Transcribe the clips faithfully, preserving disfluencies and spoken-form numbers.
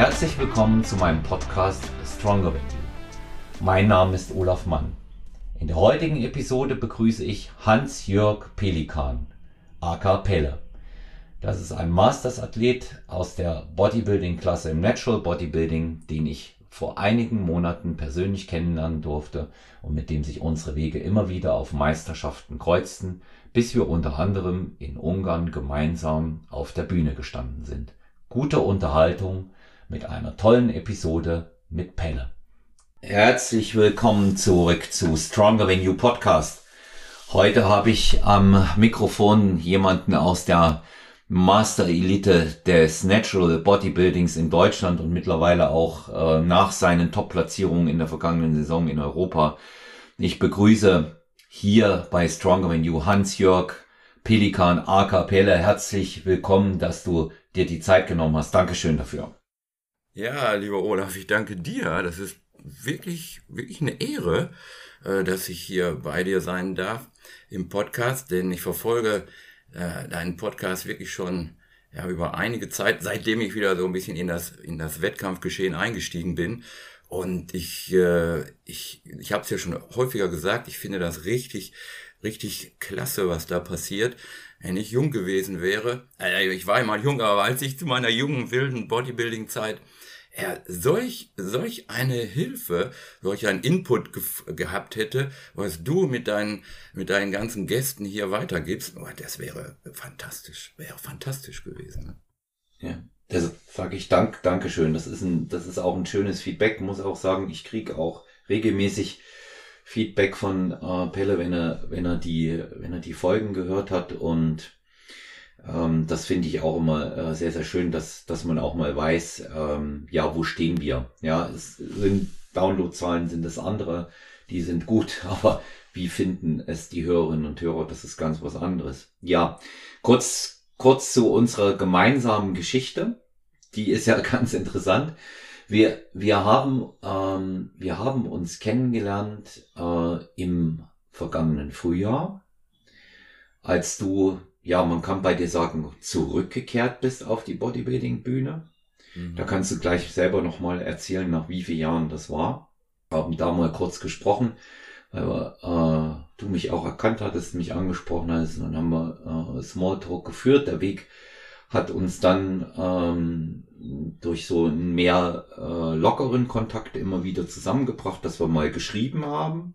Herzlich willkommen zu meinem Podcast Stronger Than You. Mein Name ist Olaf Mann. In der heutigen Episode begrüße ich Hans-Jörg Pelikan, aka Pelle. Das ist ein Masters-Athlet aus der Bodybuilding-Klasse im Natural Bodybuilding, den ich vor einigen Monaten persönlich kennenlernen durfte und mit dem sich unsere Wege immer wieder auf Meisterschaften kreuzten, bis wir unter anderem in Ungarn gemeinsam auf der Bühne gestanden sind. Gute Unterhaltung mit einer tollen Episode mit Pelle. Herzlich willkommen zurück zu Stronger Than You Podcast. Heute habe ich am Mikrofon jemanden aus der Master Elite des Natural Bodybuildings in Deutschland und mittlerweile auch äh, nach seinen Top-Platzierungen in der vergangenen Saison in Europa. Ich begrüße hier bei Stronger Than You Hans-Jörg Pelikan, aka Pelle. Herzlich willkommen, dass du dir die Zeit genommen hast. Dankeschön dafür. Ja, lieber Olaf, ich danke dir. Das ist wirklich, wirklich eine Ehre, äh, dass ich hier bei dir sein darf im Podcast, denn ich verfolge äh, deinen Podcast wirklich schon ja über einige Zeit, seitdem ich wieder so ein bisschen in das in das Wettkampfgeschehen eingestiegen bin. Und ich äh, ich ich habe es ja schon häufiger gesagt, ich finde das richtig richtig klasse, was da passiert. Wenn ich jung gewesen wäre, äh, ich war immer jung, aber als ich zu meiner jungen wilden Bodybuilding-Zeit ja, solch, solch eine Hilfe, solch einen Input ge- gehabt hätte, was du mit deinen, mit deinen ganzen Gästen hier weitergibst, oh, das wäre fantastisch, wäre fantastisch gewesen. Ne? Ja, das sage ich Dank, Dankeschön. Das ist ein, das ist auch ein schönes Feedback. Muss auch sagen, ich kriege auch regelmäßig Feedback von äh, Pelle, wenn er, wenn er die, wenn er die Folgen gehört hat, und Ähm, das finde ich auch immer äh, sehr, sehr schön, dass, dass man auch mal weiß, ähm, ja, wo stehen wir? Ja, es sind Downloadzahlen, sind das andere, die sind gut, aber wie finden es die Hörerinnen und Hörer? Das ist ganz was anderes. Ja, kurz, kurz zu unserer gemeinsamen Geschichte. Die ist ja ganz interessant. Wir, wir haben, ähm, wir haben uns kennengelernt äh, im vergangenen Frühjahr, als du, ja, man kann bei dir sagen, zurückgekehrt bist auf die Bodybuilding-Bühne. Mhm. Da kannst du gleich selber nochmal erzählen, nach wie vielen Jahren das war. Wir haben da mal kurz gesprochen, weil äh, du mich auch erkannt hattest, mich angesprochen hast, und dann haben wir äh, Smalltalk geführt. Der Weg hat uns dann ähm, durch so einen mehr äh, lockeren Kontakt immer wieder zusammengebracht, dass wir mal geschrieben haben.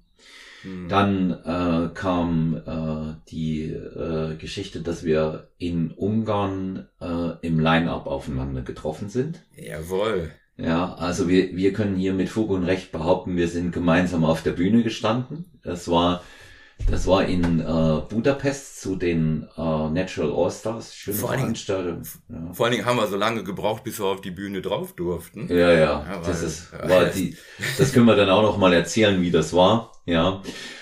Dann äh, kam äh, die äh, Geschichte, dass wir in Ungarn äh, im Line-Up aufeinander getroffen sind. Jawohl. Ja, also wir wir können hier mit Fug und Recht behaupten, wir sind gemeinsam auf der Bühne gestanden. Das war das war in äh, Budapest zu den äh, Natural All-Stars. Schöne vor Veranstaltung. Ja. Vor allen Dingen haben wir so lange gebraucht, bis wir auf die Bühne drauf durften. Ja, ja. ja das ist war die. Das können wir dann auch noch mal erzählen, wie das war. Ja.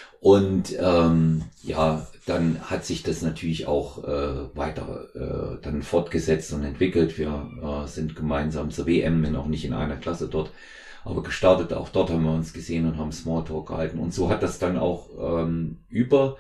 Und ähm, ja, dann hat sich das natürlich auch äh, weiter äh, dann fortgesetzt und entwickelt. Wir äh, sind gemeinsam zur W M, wenn auch nicht in einer Klasse dort, aber gestartet. Auch dort haben wir uns gesehen und haben Smalltalk gehalten. Und so hat das dann auch ähm, über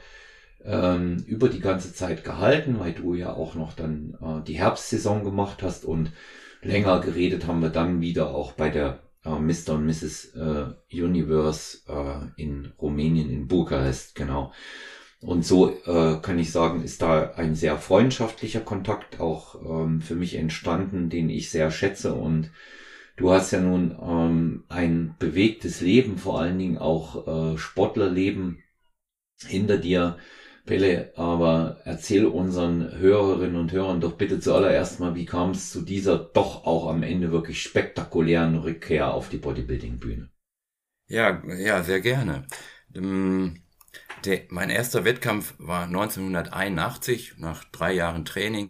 ähm, über die ganze Zeit gehalten, weil du ja auch noch dann äh, die Herbstsaison gemacht hast, und länger geredet haben wir dann wieder auch bei der Uh, Mister und Misses Uh, Universe uh, in Rumänien, in Bukarest, genau. Und so uh, kann ich sagen, ist da ein sehr freundschaftlicher Kontakt auch um, für mich entstanden, den ich sehr schätze. Und du hast ja nun um, ein bewegtes Leben, vor allen Dingen auch uh, Sportlerleben hinter dir, Pelle, aber erzähl unseren Hörerinnen und Hörern doch bitte zuallererst mal, wie kam es zu dieser doch auch am Ende wirklich spektakulären Rückkehr auf die Bodybuilding-Bühne? Ja, ja, sehr gerne. Ähm, der, mein erster Wettkampf war neunzehnhunderteinundachtzig, nach drei Jahren Training,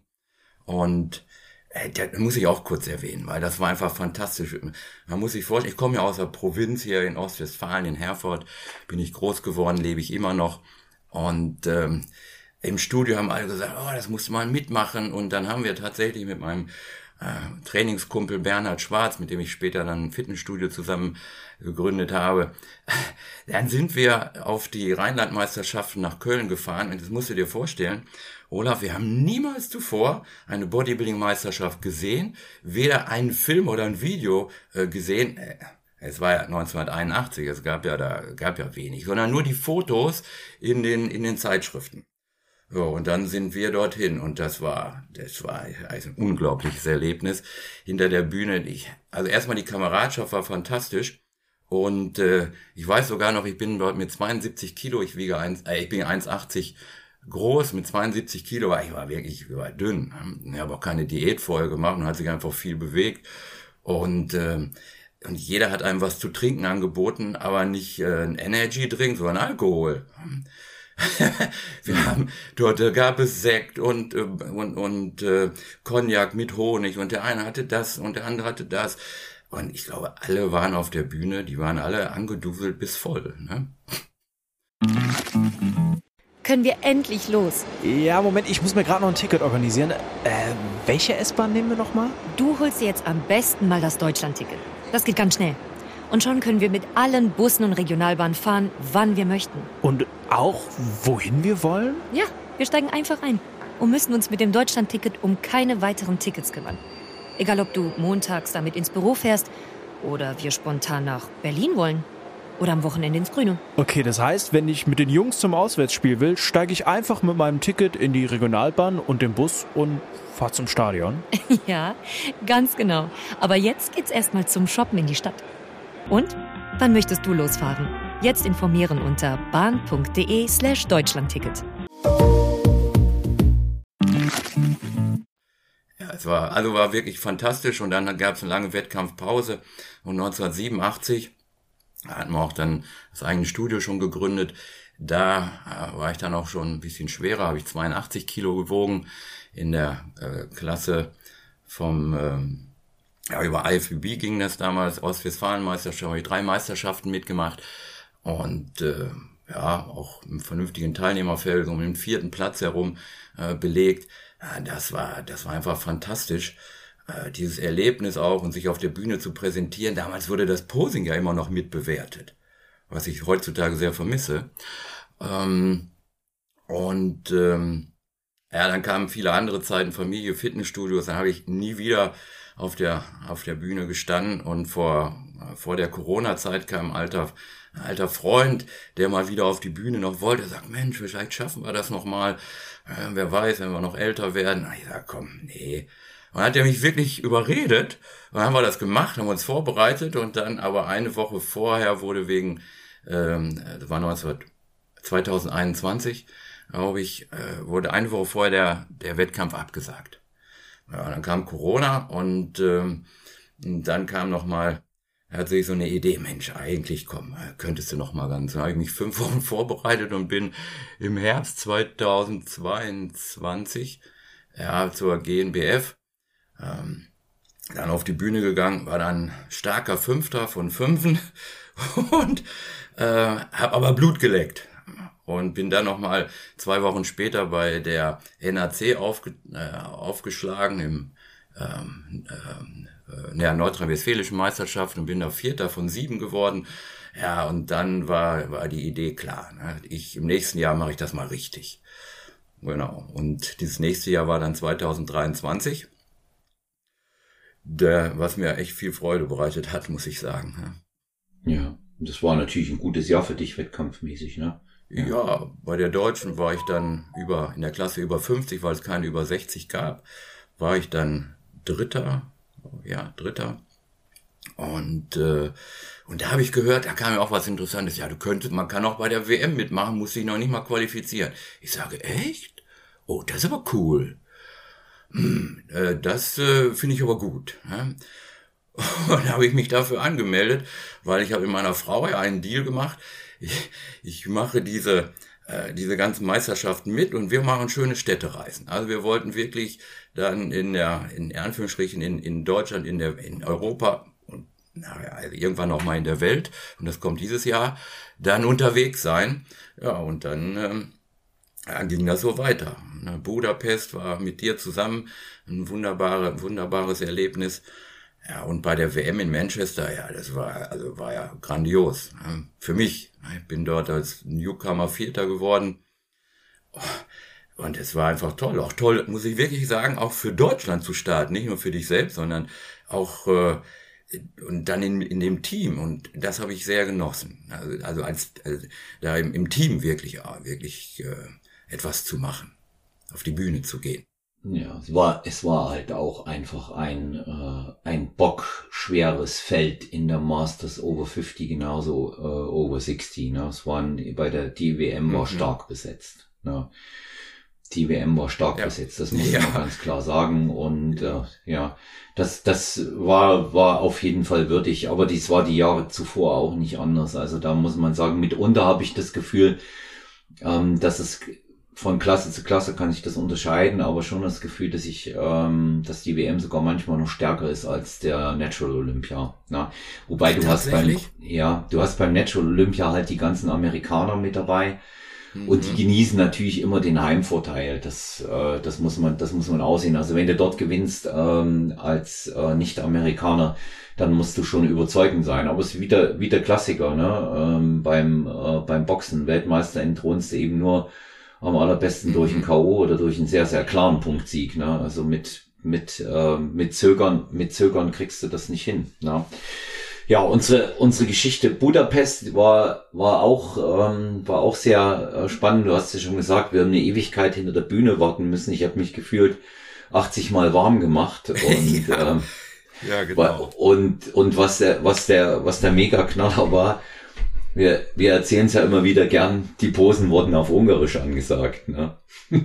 und äh, das muss ich auch kurz erwähnen, weil das war einfach fantastisch. Man muss sich vorstellen, ich komme ja aus der Provinz hier in Ostwestfalen, in Herford, bin ich groß geworden, lebe ich immer noch. Und ähm, im Studio haben alle gesagt, oh, das musst du mal mitmachen. Und dann haben wir tatsächlich mit meinem äh, Trainingskumpel Bernhard Schwarz, mit dem ich später dann ein Fitnessstudio zusammen gegründet habe. Dann sind wir auf die Rheinlandmeisterschaften nach Köln gefahren und das musst du dir vorstellen, Olaf, wir haben niemals zuvor eine Bodybuilding-Meisterschaft gesehen, weder einen Film oder ein Video äh, gesehen. Es war ja neunzehnhunderteinundachtzig, es gab ja da gab ja wenig, sondern nur die Fotos in den in den Zeitschriften. So, und dann sind wir dorthin und das war das war ein unglaubliches Erlebnis hinter der Bühne. Ich, also erstmal die Kameradschaft war fantastisch. Und äh, ich weiß sogar noch, ich bin dort mit zweiundsiebzig Kilo, ich wiege eins, äh, ich bin eins achtzig groß, mit zweiundsiebzig Kilo, war ich war wirklich ich war dünn. Ich habe auch keine Diät vorher gemacht und hat sich einfach viel bewegt. Und äh, und jeder hat einem was zu trinken angeboten, aber nicht äh, ein Energy-Drink, sondern Alkohol. Wir haben dort äh, gab es Sekt und äh, und und äh, Cognac mit Honig und der eine hatte das und der andere hatte das. Und ich glaube, alle waren auf der Bühne, die waren alle angeduselt bis voll. Ne? Können wir endlich los? Ja, Moment, ich muss mir gerade noch ein Ticket organisieren. Äh, welche S-Bahn nehmen wir nochmal? Du holst dir jetzt am besten mal das Deutschland-Ticket. Das geht ganz schnell. Und schon können wir mit allen Bussen und Regionalbahnen fahren, wann wir möchten. Und auch, wohin wir wollen? Ja, wir steigen einfach ein und müssen uns mit dem Deutschland-Ticket um keine weiteren Tickets kümmern. Egal, ob du montags damit ins Büro fährst oder wir spontan nach Berlin wollen oder am Wochenende ins Grüne. Okay, das heißt, wenn ich mit den Jungs zum Auswärtsspiel will, steige ich einfach mit meinem Ticket in die Regionalbahn und den Bus und fahre zum Stadion. Ja, ganz genau. Aber jetzt geht's erstmal zum Shoppen in die Stadt. Und? Wann möchtest du losfahren? Jetzt informieren unter bahn.de slash Deutschlandticket. Ja, es war, also war wirklich fantastisch und dann gab es eine lange Wettkampfpause und neunzehnhundertsiebenundachtzig hatten wir auch dann das eigene Studio schon gegründet. Da äh, war ich dann auch schon ein bisschen schwerer, habe ich zweiundachtzig Kilo gewogen in der äh, Klasse vom, ähm, ja, über I F B B ging das damals, Ostwestfalen-Meisterschaft, habe ich drei Meisterschaften mitgemacht und äh, ja, auch im vernünftigen Teilnehmerfeld um den vierten Platz herum äh, belegt. Das war, das war einfach fantastisch, äh, dieses Erlebnis auch und sich auf der Bühne zu präsentieren. Damals wurde das Posing ja immer noch mitbewertet, was ich heutzutage sehr vermisse. Ähm, und ähm, ja, dann kamen viele andere Zeiten, Familie, Fitnessstudios. Dann habe ich nie wieder auf der auf der Bühne gestanden und vor vor der Corona-Zeit kam ein alter ein alter Freund, der mal wieder auf die Bühne noch wollte. Er sagt, Mensch, vielleicht schaffen wir das noch mal. Äh, wer weiß, wenn wir noch älter werden. Ich sag, komm, nee. Und dann hat er mich wirklich überredet. Und dann haben wir das gemacht, haben uns vorbereitet und dann aber eine Woche vorher wurde wegen, ähm, das war zweitausendeinundzwanzig, glaube ich, äh, wurde eine Woche vorher der der Wettkampf abgesagt. Ja, dann kam Corona und ähm, dann kam noch mal, er hat sich so eine Idee, Mensch, eigentlich komm, könntest du noch mal ganz, dann habe ich mich fünf Wochen vorbereitet und bin im Herbst zweitausendzweiundzwanzig ja, zur G N B F ähm, dann auf die Bühne gegangen, war dann starker Fünfter von Fünfen und äh, habe aber Blut geleckt. Und bin dann nochmal zwei Wochen später bei der N A C aufge, äh, aufgeschlagen im ähm, ähm, äh, der nordrhein-westfälischen Meisterschaft und bin da Vierter von sieben geworden. Ja, und dann war war die Idee klar. Ne? Ich im nächsten Jahr mache ich das mal richtig. Genau. Und dieses nächste Jahr war dann zweitausenddreiundzwanzig, der, was mir echt viel Freude bereitet hat, muss ich sagen. Ja, ja, das war natürlich ein gutes Jahr für dich wettkampfmäßig, ne? Ja. ja, bei der Deutschen war ich dann über in der Klasse über fünfzig, weil es keine über sechzig gab, war ich dann Dritter, ja, Dritter. Und äh, und da habe ich gehört, da kam ja auch was Interessantes. Ja, du könntest, man kann auch bei der W M mitmachen, muss sich noch nicht mal qualifizieren. Ich sage, echt? Oh, das ist aber cool. Hm, äh, das äh, finde ich aber gut. Ja? Und da habe ich mich dafür angemeldet, weil ich habe mit meiner Frau ja einen Deal gemacht. Ich, ich mache diese äh, diese ganzen Meisterschaften mit und wir machen schöne Städtereisen. Also wir wollten wirklich dann in der in Anführungsstrichen in in Deutschland, in der in Europa und naja, also irgendwann auch mal in der Welt, und das kommt dieses Jahr, dann unterwegs sein. Ja, und dann ähm, ja, ging das so weiter. Budapest war mit dir zusammen ein wunderbare, wunderbares Erlebnis. Ja, und bei der W M in Manchester, ja, das war, also war ja grandios. Für mich. Ich bin dort als Newcomer Vierter geworden. Und es war einfach toll. Auch toll, muss ich wirklich sagen, auch für Deutschland zu starten. Nicht nur für dich selbst, sondern auch, äh, und dann in, in dem Team. Und das habe ich sehr genossen. Also, also als, also da im, im Team wirklich, wirklich äh, etwas zu machen. Auf die Bühne zu gehen. Ja, es war, es war halt auch einfach ein, äh, ein bockschweres Feld in der Masters Over fünfzig, genauso äh, Over sechzig. Ne? Es waren bei der, die W M war mhm. stark besetzt. Ne? Die W M war stark ja. besetzt, das muss ja. man ganz klar sagen. Und äh, ja, das, das war, war auf jeden Fall würdig. Aber dies war die Jahre zuvor auch nicht anders. Also da muss man sagen, mitunter habe ich das Gefühl, ähm, dass es von Klasse zu Klasse kann ich das unterscheiden, aber schon das Gefühl, dass ich, ähm, dass die W M sogar manchmal noch stärker ist als der Natural Olympia. Na, wobei du hast beim, ja, du hast beim Natural Olympia halt die ganzen Amerikaner mit dabei mhm. und die genießen natürlich immer den Heimvorteil. Das, äh, das muss man, das muss man aussehen. Also wenn du dort gewinnst ähm, als äh, Nicht-Amerikaner, dann musst du schon überzeugend sein. Aber es ist wieder, wie der Klassiker, ne? Ähm, beim, äh, beim Boxen Weltmeister entthronst du eben nur am allerbesten durch einen K O oder durch einen sehr, sehr klaren Punktsieg, ne? Also mit, mit, äh, mit Zögern, mit Zögern kriegst du das nicht hin, ne? Ja, unsere, unsere Geschichte Budapest war, war auch, ähm, war auch sehr äh, spannend. Du hast ja schon gesagt, wir haben eine Ewigkeit hinter der Bühne warten müssen. Ich habe mich gefühlt achtzig Mal warm gemacht und, ja. ähm, ja, genau. Und, und was der, was der, was der Mega-Knaller war, Wir, wir erzählen es ja immer wieder gern, die Posen wurden auf Ungarisch angesagt. Ne?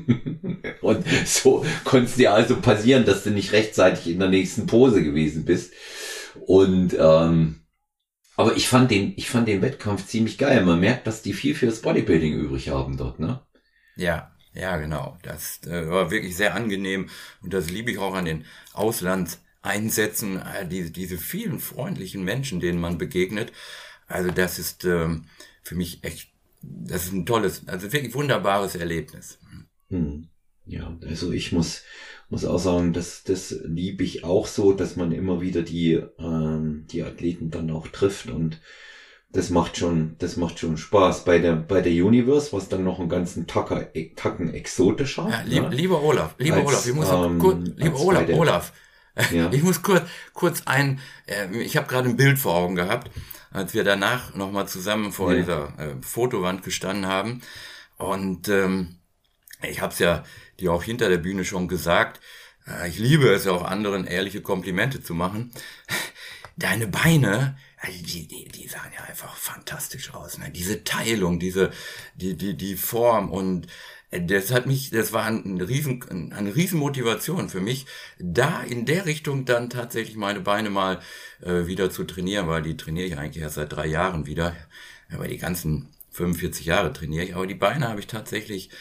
Und so konnte es dir also passieren, dass du nicht rechtzeitig in der nächsten Pose gewesen bist. Und ähm, aber ich fand den, ich fand den Wettkampf ziemlich geil. Man merkt, dass die viel fürs Bodybuilding übrig haben dort, ne? Ja, ja, genau. Das äh, war wirklich sehr angenehm und das liebe ich auch an den Auslandseinsätzen, äh, diese, diese vielen freundlichen Menschen, denen man begegnet. Also das ist ähm, für mich echt, das ist ein tolles, also wirklich wunderbares Erlebnis. Hm. Ja, also ich muss muss auch sagen, das das liebe ich auch so, dass man immer wieder die ähm, die Athleten dann auch trifft und das macht schon das macht schon Spaß. Bei der bei der Universe war es dann noch einen ganzen Tacker, Tacken exotischer. Ja, lieb, ne? Lieber Olaf, lieber als, Olaf, ich muss ähm, kurz, lieber Olaf, der, Olaf, ja. ich muss kurz kurz ein, äh, ich habe gerade ein Bild vor Augen gehabt, als wir danach nochmal zusammen vor ja. dieser äh, Fotowand gestanden haben. Und ähm, ich habe es ja dir auch hinter der Bühne schon gesagt, äh, ich liebe es auch anderen ehrliche Komplimente zu machen. Deine Beine, die, die, die sahen ja einfach fantastisch aus. Ne? Diese Teilung, diese, die, die, die Form und das hat mich, das war ein riesen, eine riesen Motivation für mich, da in der Richtung dann tatsächlich meine Beine mal äh, wieder zu trainieren, weil die trainiere ich eigentlich erst seit drei Jahren wieder, aber die ganzen fünfundvierzig Jahre trainiere ich, aber die Beine habe ich tatsächlich,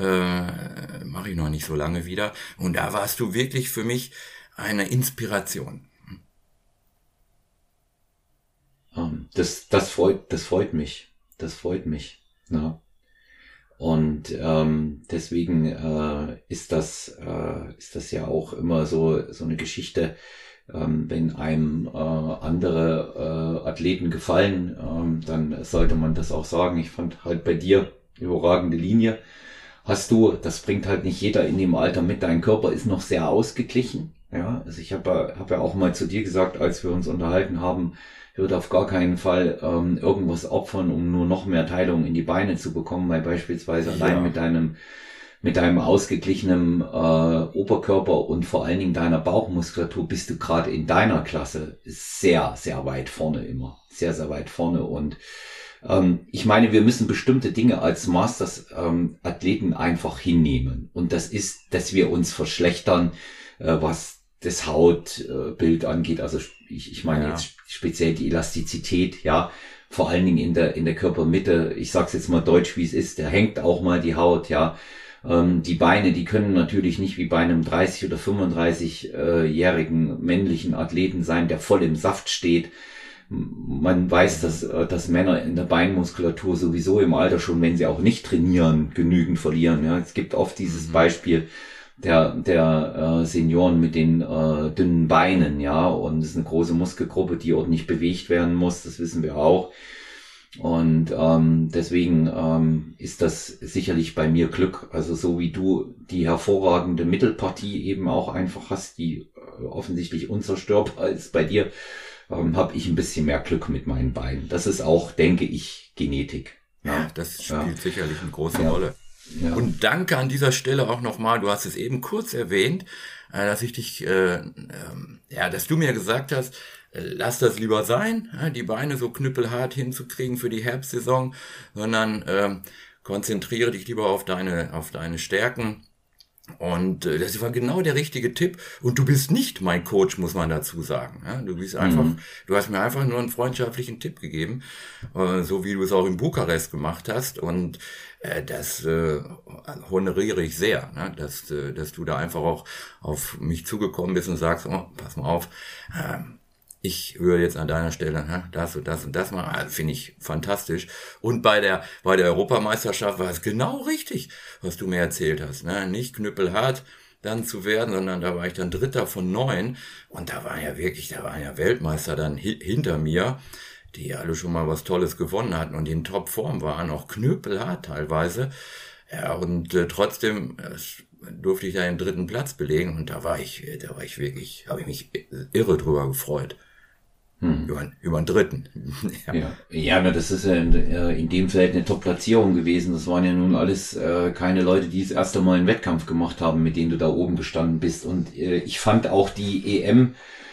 äh, mache ich noch nicht so lange wieder und da warst du wirklich für mich eine Inspiration. Das, das freut, das freut mich, das freut mich, ja. Und ähm, deswegen äh, ist das äh, ist das ja auch immer so so eine Geschichte, ähm, wenn einem äh, andere äh, Athleten gefallen, ähm, dann sollte man das auch sagen. Ich fand halt bei dir überragende Linie. Hast du, das bringt halt nicht jeder in dem Alter mit. Dein Körper ist noch sehr ausgeglichen. Ja, also ich habe hab ja auch mal zu dir gesagt, als wir uns unterhalten haben, wird auf gar keinen Fall ähm, irgendwas opfern, um nur noch mehr Teilung in die Beine zu bekommen, weil beispielsweise ja. allein mit deinem mit deinem ausgeglichenen äh, Oberkörper und vor allen Dingen deiner Bauchmuskulatur bist du gerade in deiner Klasse sehr, sehr weit vorne immer. Sehr, sehr weit vorne. Und ähm, ich meine, wir müssen bestimmte Dinge als Masters-Athleten ähm, einfach hinnehmen. Und das ist, dass wir uns verschlechtern, äh, was das Hautbild äh, angeht. Also ich, ich meine ja. jetzt speziell die Elastizität, ja, vor allen Dingen in der in der Körpermitte. Ich sag's jetzt mal deutsch, wie es ist. Da hängt auch mal die Haut, ja. Ähm, die Beine, die können natürlich nicht wie bei einem dreißig- oder fünfunddreißigjährigen männlichen Athleten sein, der voll im Saft steht. man weiß, dass, dass Männer in der Beinmuskulatur sowieso im Alter schon, wenn sie auch nicht trainieren, genügend verlieren. Ja, es gibt oft dieses Beispiel der, der äh, Senioren mit den äh, dünnen Beinen, ja, und es ist eine große Muskelgruppe, die ordentlich bewegt werden muss, das wissen wir auch. Und ähm, deswegen ähm, ist das sicherlich bei mir Glück. Also so wie du die hervorragende Mittelpartie eben auch einfach hast, die äh, offensichtlich unzerstörbar ist bei dir, ähm, habe ich ein bisschen mehr Glück mit meinen Beinen. Das ist auch, denke ich, Genetik. Ja, ja das spielt ja. sicherlich eine große ja. Rolle. Ja. Und danke an dieser Stelle auch nochmal, du hast es eben kurz erwähnt, äh, dass ich dich, äh, äh, ja, dass du mir gesagt hast, lass das lieber sein, die Beine so knüppelhart hinzukriegen für die Herbstsaison, sondern äh, konzentriere dich lieber auf deine auf deine Stärken. Und äh, das war genau der richtige Tipp. Und du bist nicht mein Coach, muss man dazu sagen. Ja? Du bist einfach, mhm. du hast mir einfach nur einen freundschaftlichen Tipp gegeben, äh, so wie du es auch in Bukarest gemacht hast. Und äh, das äh, honoriere ich sehr, ne? dass, äh, dass du da einfach auch auf mich zugekommen bist und sagst, oh, pass mal auf, äh, ich würde jetzt an deiner Stelle ne, das und das und das machen. Also, finde ich fantastisch. Und bei der bei der Europameisterschaft war es genau richtig, was du mir erzählt hast. Ne? Nicht knüppelhart dann zu werden, sondern da war ich dann Dritter von neun. Und da waren ja wirklich, da waren ja Weltmeister dann hi- hinter mir, die alle schon mal was Tolles gewonnen hatten und in Topform waren, auch knüppelhart teilweise. Ja, und äh, trotzdem äh, durfte ich da den dritten Platz belegen. Und da war ich, da war ich wirklich, habe ich mich irre drüber gefreut. Hm. Über, über einen Dritten. ja, ja, ja na, das ist ja in, in dem Feld eine Top-Platzierung gewesen. Das waren ja nun alles äh, keine Leute, die das erste Mal einen Wettkampf gemacht haben, mit denen du da oben gestanden bist. Und äh, ich fand auch die E M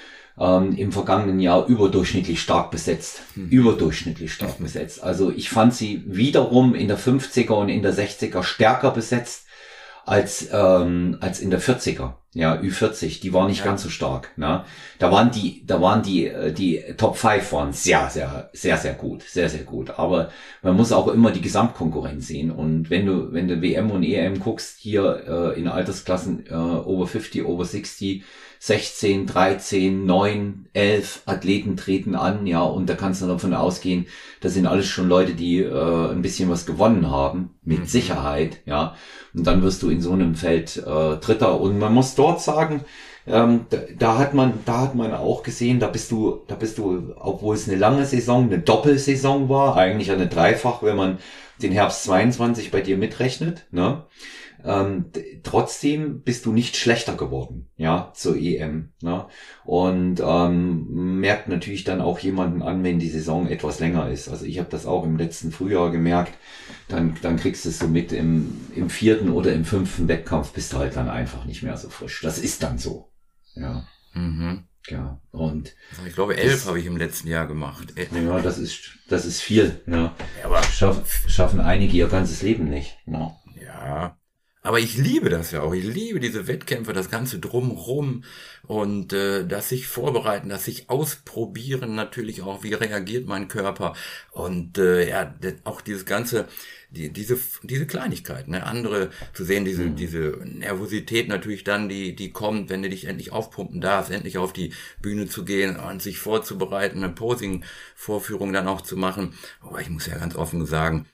ähm, im vergangenen Jahr überdurchschnittlich stark besetzt. Hm. Überdurchschnittlich stark besetzt. Also ich fand sie wiederum in der fünfziger und in der sechziger stärker besetzt als ähm, als in der vierziger. Ja, Ü vierzig, die war nicht ja. ganz so stark, ne? Da waren die, da waren die, die Top fünf waren sehr, sehr, sehr, sehr gut, sehr, sehr gut. Aber man muss auch immer die Gesamtkonkurrenz sehen. Und wenn du, wenn du W M und E M guckst, hier äh, in Altersklassen äh, over fünfzig, over sechzig, sechzehn, dreizehn, neun, elf Athleten treten an, ja, und da kannst du davon ausgehen, das sind alles schon Leute, die äh, ein bisschen was gewonnen haben, mit mhm. Sicherheit, ja. Und dann wirst du in so einem Feld äh, Dritter. Und man muss dort sagen, ähm, da, da hat man, da hat man auch gesehen, da bist du, da bist du, obwohl es eine lange Saison, eine Doppelsaison war, eigentlich eine Dreifach, wenn man den Herbst zweiundzwanzig bei dir mitrechnet, ne? Ähm, d- trotzdem bist du nicht schlechter geworden, ja, zur E M, ne? Und ähm, merkt natürlich dann auch jemanden an, wenn die Saison etwas länger ist. Also ich habe das auch im letzten Frühjahr gemerkt, dann dann kriegst du es so mit im im vierten oder im fünften Wettkampf bist du halt dann einfach nicht mehr so frisch. Das ist dann so, ja. Mhm. Ja, und ich glaube, elf habe ich im letzten Jahr gemacht. Ja, das ist das ist viel, ja. Ja, aber Schaff, schaffen einige ihr ganzes Leben nicht. Ja. Ja, aber ich liebe das ja auch. Ich liebe diese Wettkämpfe, das Ganze drumrum und äh, das sich vorbereiten, das sich ausprobieren natürlich auch, wie reagiert mein Körper und äh, ja, auch dieses ganze, die, diese diese Kleinigkeiten, ne, andere zu sehen, diese mhm. diese Nervosität natürlich dann, die die kommt, wenn du dich endlich aufpumpen darfst, endlich auf die Bühne zu gehen und sich vorzubereiten, eine Posing-Vorführung dann auch zu machen. Aber ich muss ja ganz offen sagen,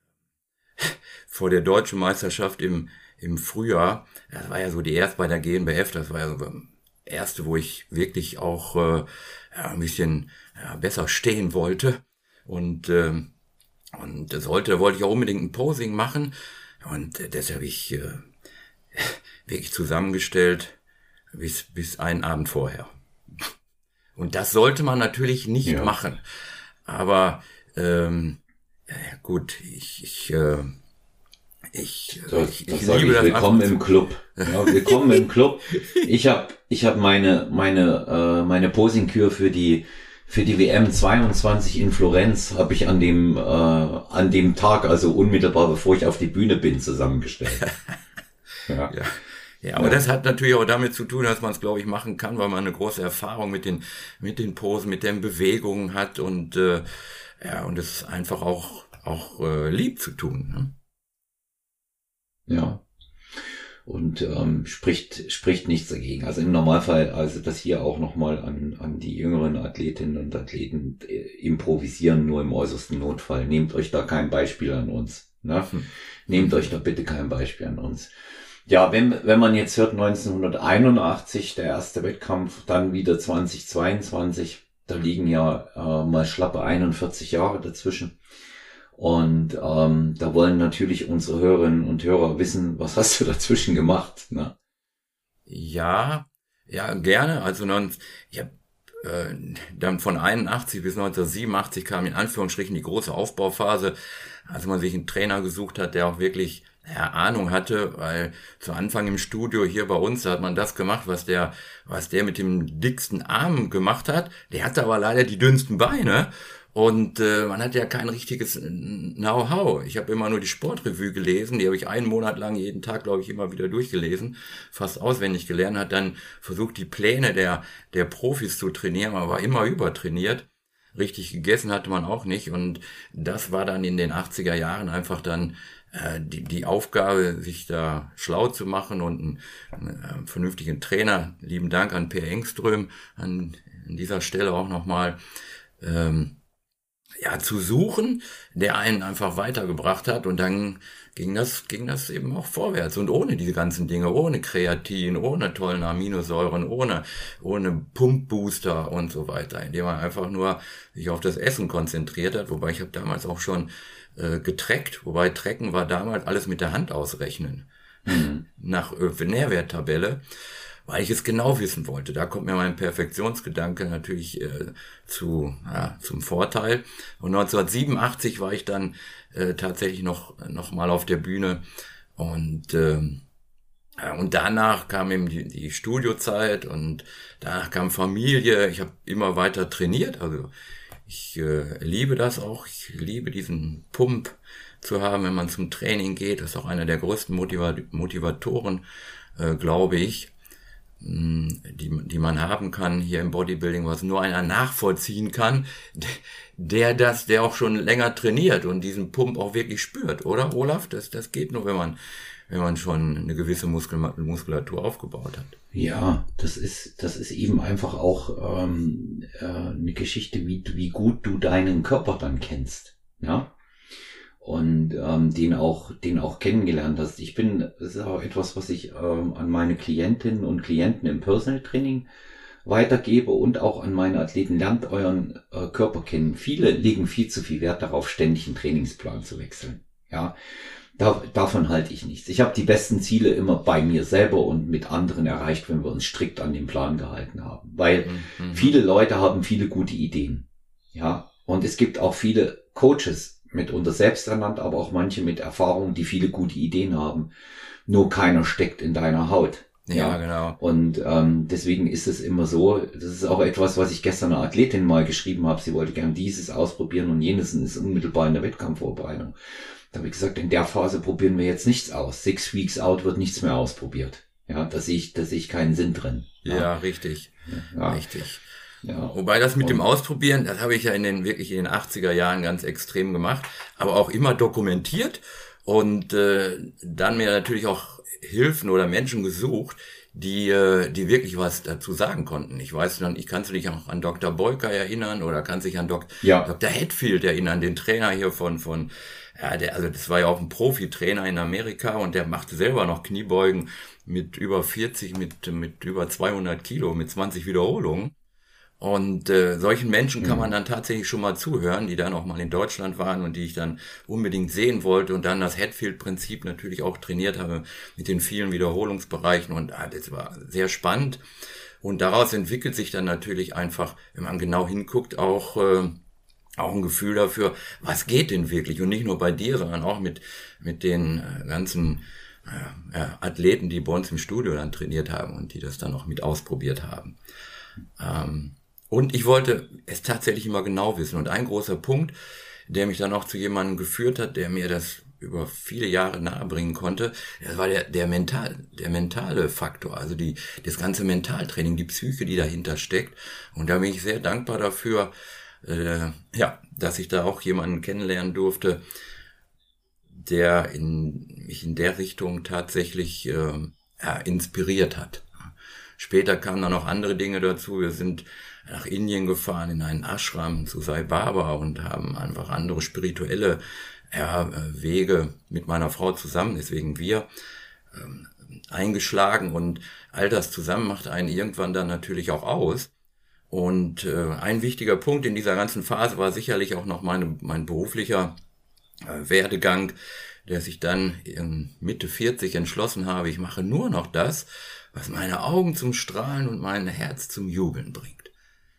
vor der deutschen Meisterschaft im im Frühjahr, das war ja so die erste bei der G N B F, das war ja so das erste, wo ich wirklich auch äh, ja, ein bisschen ja, besser stehen wollte und äh, und das wollte, da wollte ich auch unbedingt ein Posing machen und äh, das habe ich äh, wirklich zusammengestellt bis bis einen Abend vorher. Und das sollte man natürlich nicht ja. machen, aber ähm, ja, gut, ich ich äh, Ich, das, ich, das ich sage liebe ich, das willkommen im Club. Ja, willkommen im Club. Ich habe ich hab meine meine äh, meine Posing-Kür für die für die W M zweiundzwanzig in Florenz habe ich an dem äh, an dem Tag, also unmittelbar bevor ich auf die Bühne bin, zusammengestellt. Ja. Ja. Ja, aber ja. Das hat natürlich auch damit zu tun, dass man es, glaube ich, machen kann, weil man eine große Erfahrung mit den mit den Posen, mit den Bewegungen hat und äh, ja, und es ist einfach auch auch äh, lieb zu tun. Ne? Ja. und ähm, spricht spricht nichts dagegen. Also im Normalfall, also das hier auch nochmal an an die jüngeren Athletinnen und Athleten, äh, improvisieren nur im äußersten Notfall. Nehmt euch da kein Beispiel an uns. Ne? Hm. Nehmt euch da bitte kein Beispiel an uns. Ja, wenn wenn man jetzt hört neunzehnhunderteinundachtzig, der erste Wettkampf, dann wieder zweitausendzweiundzwanzig, da liegen ja äh, mal schlappe einundvierzig Jahre dazwischen. Und ähm, da wollen natürlich unsere Hörerinnen und Hörer wissen, was hast du dazwischen gemacht? Ne? Ja, ja, gerne. Also non, ich habe äh, dann von einundachtzig bis neunzehnhundertsiebenundachtzig kam in Anführungsstrichen die große Aufbauphase, als man sich einen Trainer gesucht hat, der auch wirklich ja, Ahnung hatte, weil zu Anfang im Studio hier bei uns, da hat man das gemacht, was der, was der mit dem dicksten Arm gemacht hat. Der hatte aber leider die dünnsten Beine. Und äh, man hat ja kein richtiges Know-how. Ich habe immer nur die Sportrevue gelesen, die habe ich einen Monat lang jeden Tag, glaube ich, immer wieder durchgelesen, fast auswendig gelernt, hat dann versucht, die Pläne der der Profis zu trainieren, man war immer übertrainiert. Richtig gegessen hatte man auch nicht und das war dann in den achtziger Jahren einfach dann äh, die die Aufgabe, sich da schlau zu machen und einen, einen vernünftigen Trainer, lieben Dank an Per Engström, an, an dieser Stelle auch nochmal, ähm, ja, zu suchen, der einen einfach weitergebracht hat und dann ging das, ging das eben auch vorwärts und ohne diese ganzen Dinge, ohne Kreatin, ohne tollen Aminosäuren, ohne, ohne Pumpbooster und so weiter, indem man einfach nur sich auf das Essen konzentriert hat, wobei ich habe damals auch schon äh, getreckt, wobei Trecken war damals alles mit der Hand ausrechnen, mhm. nach äh, Nährwerttabelle, weil ich es genau wissen wollte. Da kommt mir mein Perfektionsgedanke natürlich äh, zu ja, zum Vorteil. Und neunzehnhundertsiebenundachtzig war ich dann äh, tatsächlich noch noch mal auf der Bühne und äh, ja, und danach kam eben die, die Studiozeit und danach kam Familie. Ich habe immer weiter trainiert. Also ich äh, liebe das auch. Ich liebe diesen Pump zu haben, wenn man zum Training geht. Das ist auch einer der größten Motiva- Motivatoren, äh, glaube ich, die, die man haben kann hier im Bodybuilding, was nur einer nachvollziehen kann, der das, der auch schon länger trainiert und diesen Pump auch wirklich spürt, oder Olaf? Das, das geht nur, wenn man, wenn man schon eine gewisse Muskel, Muskulatur aufgebaut hat. Ja, das ist, das ist eben einfach auch ähm, äh, eine Geschichte, wie, wie gut du deinen Körper dann kennst, ja. Und ähm, den auch den auch kennengelernt hast. Ich bin, das ist auch etwas, was ich ähm, an meine Klientinnen und Klienten im Personal Training weitergebe und auch an meine Athleten. Lernt euren äh, Körper kennen. Viele legen viel zu viel Wert darauf, ständig einen Trainingsplan zu wechseln. Ja, da, davon halte ich nichts. Ich habe die besten Ziele immer bei mir selber und mit anderen erreicht, wenn wir uns strikt an den Plan gehalten haben. Weil mhm. viele Leute haben viele gute Ideen. Ja, und es gibt auch viele Coaches, mitunter selbst ernannt, aber auch manche mit Erfahrung, die viele gute Ideen haben. Nur keiner steckt in deiner Haut. Ja, ja. Genau. Und ähm, deswegen ist es immer so, das ist auch etwas, was ich gestern einer Athletin mal geschrieben habe, sie wollte gern dieses ausprobieren und jenes und ist unmittelbar in der Wettkampfvorbereitung. Da habe ich gesagt, in der Phase probieren wir jetzt nichts aus. Six weeks out wird nichts mehr ausprobiert. Ja, da sehe ich, da sehe ich keinen Sinn drin. Ja, ja richtig. Ja. Richtig. Ja. Wobei das mit dem Ausprobieren, das habe ich ja in den wirklich in den achtziger Jahren ganz extrem gemacht, aber auch immer dokumentiert und äh, dann mir natürlich auch Hilfen oder Menschen gesucht, die äh, die wirklich was dazu sagen konnten. Ich weiß dann, ich kannst du dich auch an Doktor Boyka erinnern oder kannst dich an Dok- ja. Doktor Hatfield erinnern, den Trainer hier von von ja, der also das war ja auch ein Profitrainer in Amerika und der machte selber noch Kniebeugen mit über vierzig, mit mit über zweihundert Kilo, mit zwanzig Wiederholungen. Und äh, solchen Menschen kann man dann tatsächlich schon mal zuhören, die dann auch mal in Deutschland waren und die ich dann unbedingt sehen wollte und dann das Hatfield-Prinzip natürlich auch trainiert habe mit den vielen Wiederholungsbereichen und ah, das war sehr spannend. Und daraus entwickelt sich dann natürlich einfach, wenn man genau hinguckt, auch äh, auch ein Gefühl dafür, was geht denn wirklich und nicht nur bei dir, sondern auch mit mit den äh, ganzen äh, äh, Athleten, die bei uns im Studio dann trainiert haben und die das dann auch mit ausprobiert haben. Ähm, Und ich wollte es tatsächlich immer genau wissen. Und ein großer Punkt, der mich dann auch zu jemandem geführt hat, der mir das über viele Jahre nahebringen konnte, das war der, der mental, der mentale Faktor. Also die, das ganze Mentaltraining, die Psyche, die dahinter steckt. Und da bin ich sehr dankbar dafür, äh, ja, dass ich da auch jemanden kennenlernen durfte, der in, mich in der Richtung tatsächlich äh, ja, inspiriert hat. Später kamen dann noch andere Dinge dazu. Wir sind nach Indien gefahren, in einen Ashram zu Sai Baba und haben einfach andere spirituelle ja, Wege mit meiner Frau zusammen, deswegen wir, ähm, eingeschlagen. Und all das zusammen macht einen irgendwann dann natürlich auch aus. Und äh, ein wichtiger Punkt in dieser ganzen Phase war sicherlich auch noch meine, mein beruflicher äh, Werdegang, der sich dann in Mitte vierzig entschlossen habe, ich mache nur noch das, was meine Augen zum Strahlen und mein Herz zum Jubeln bringt.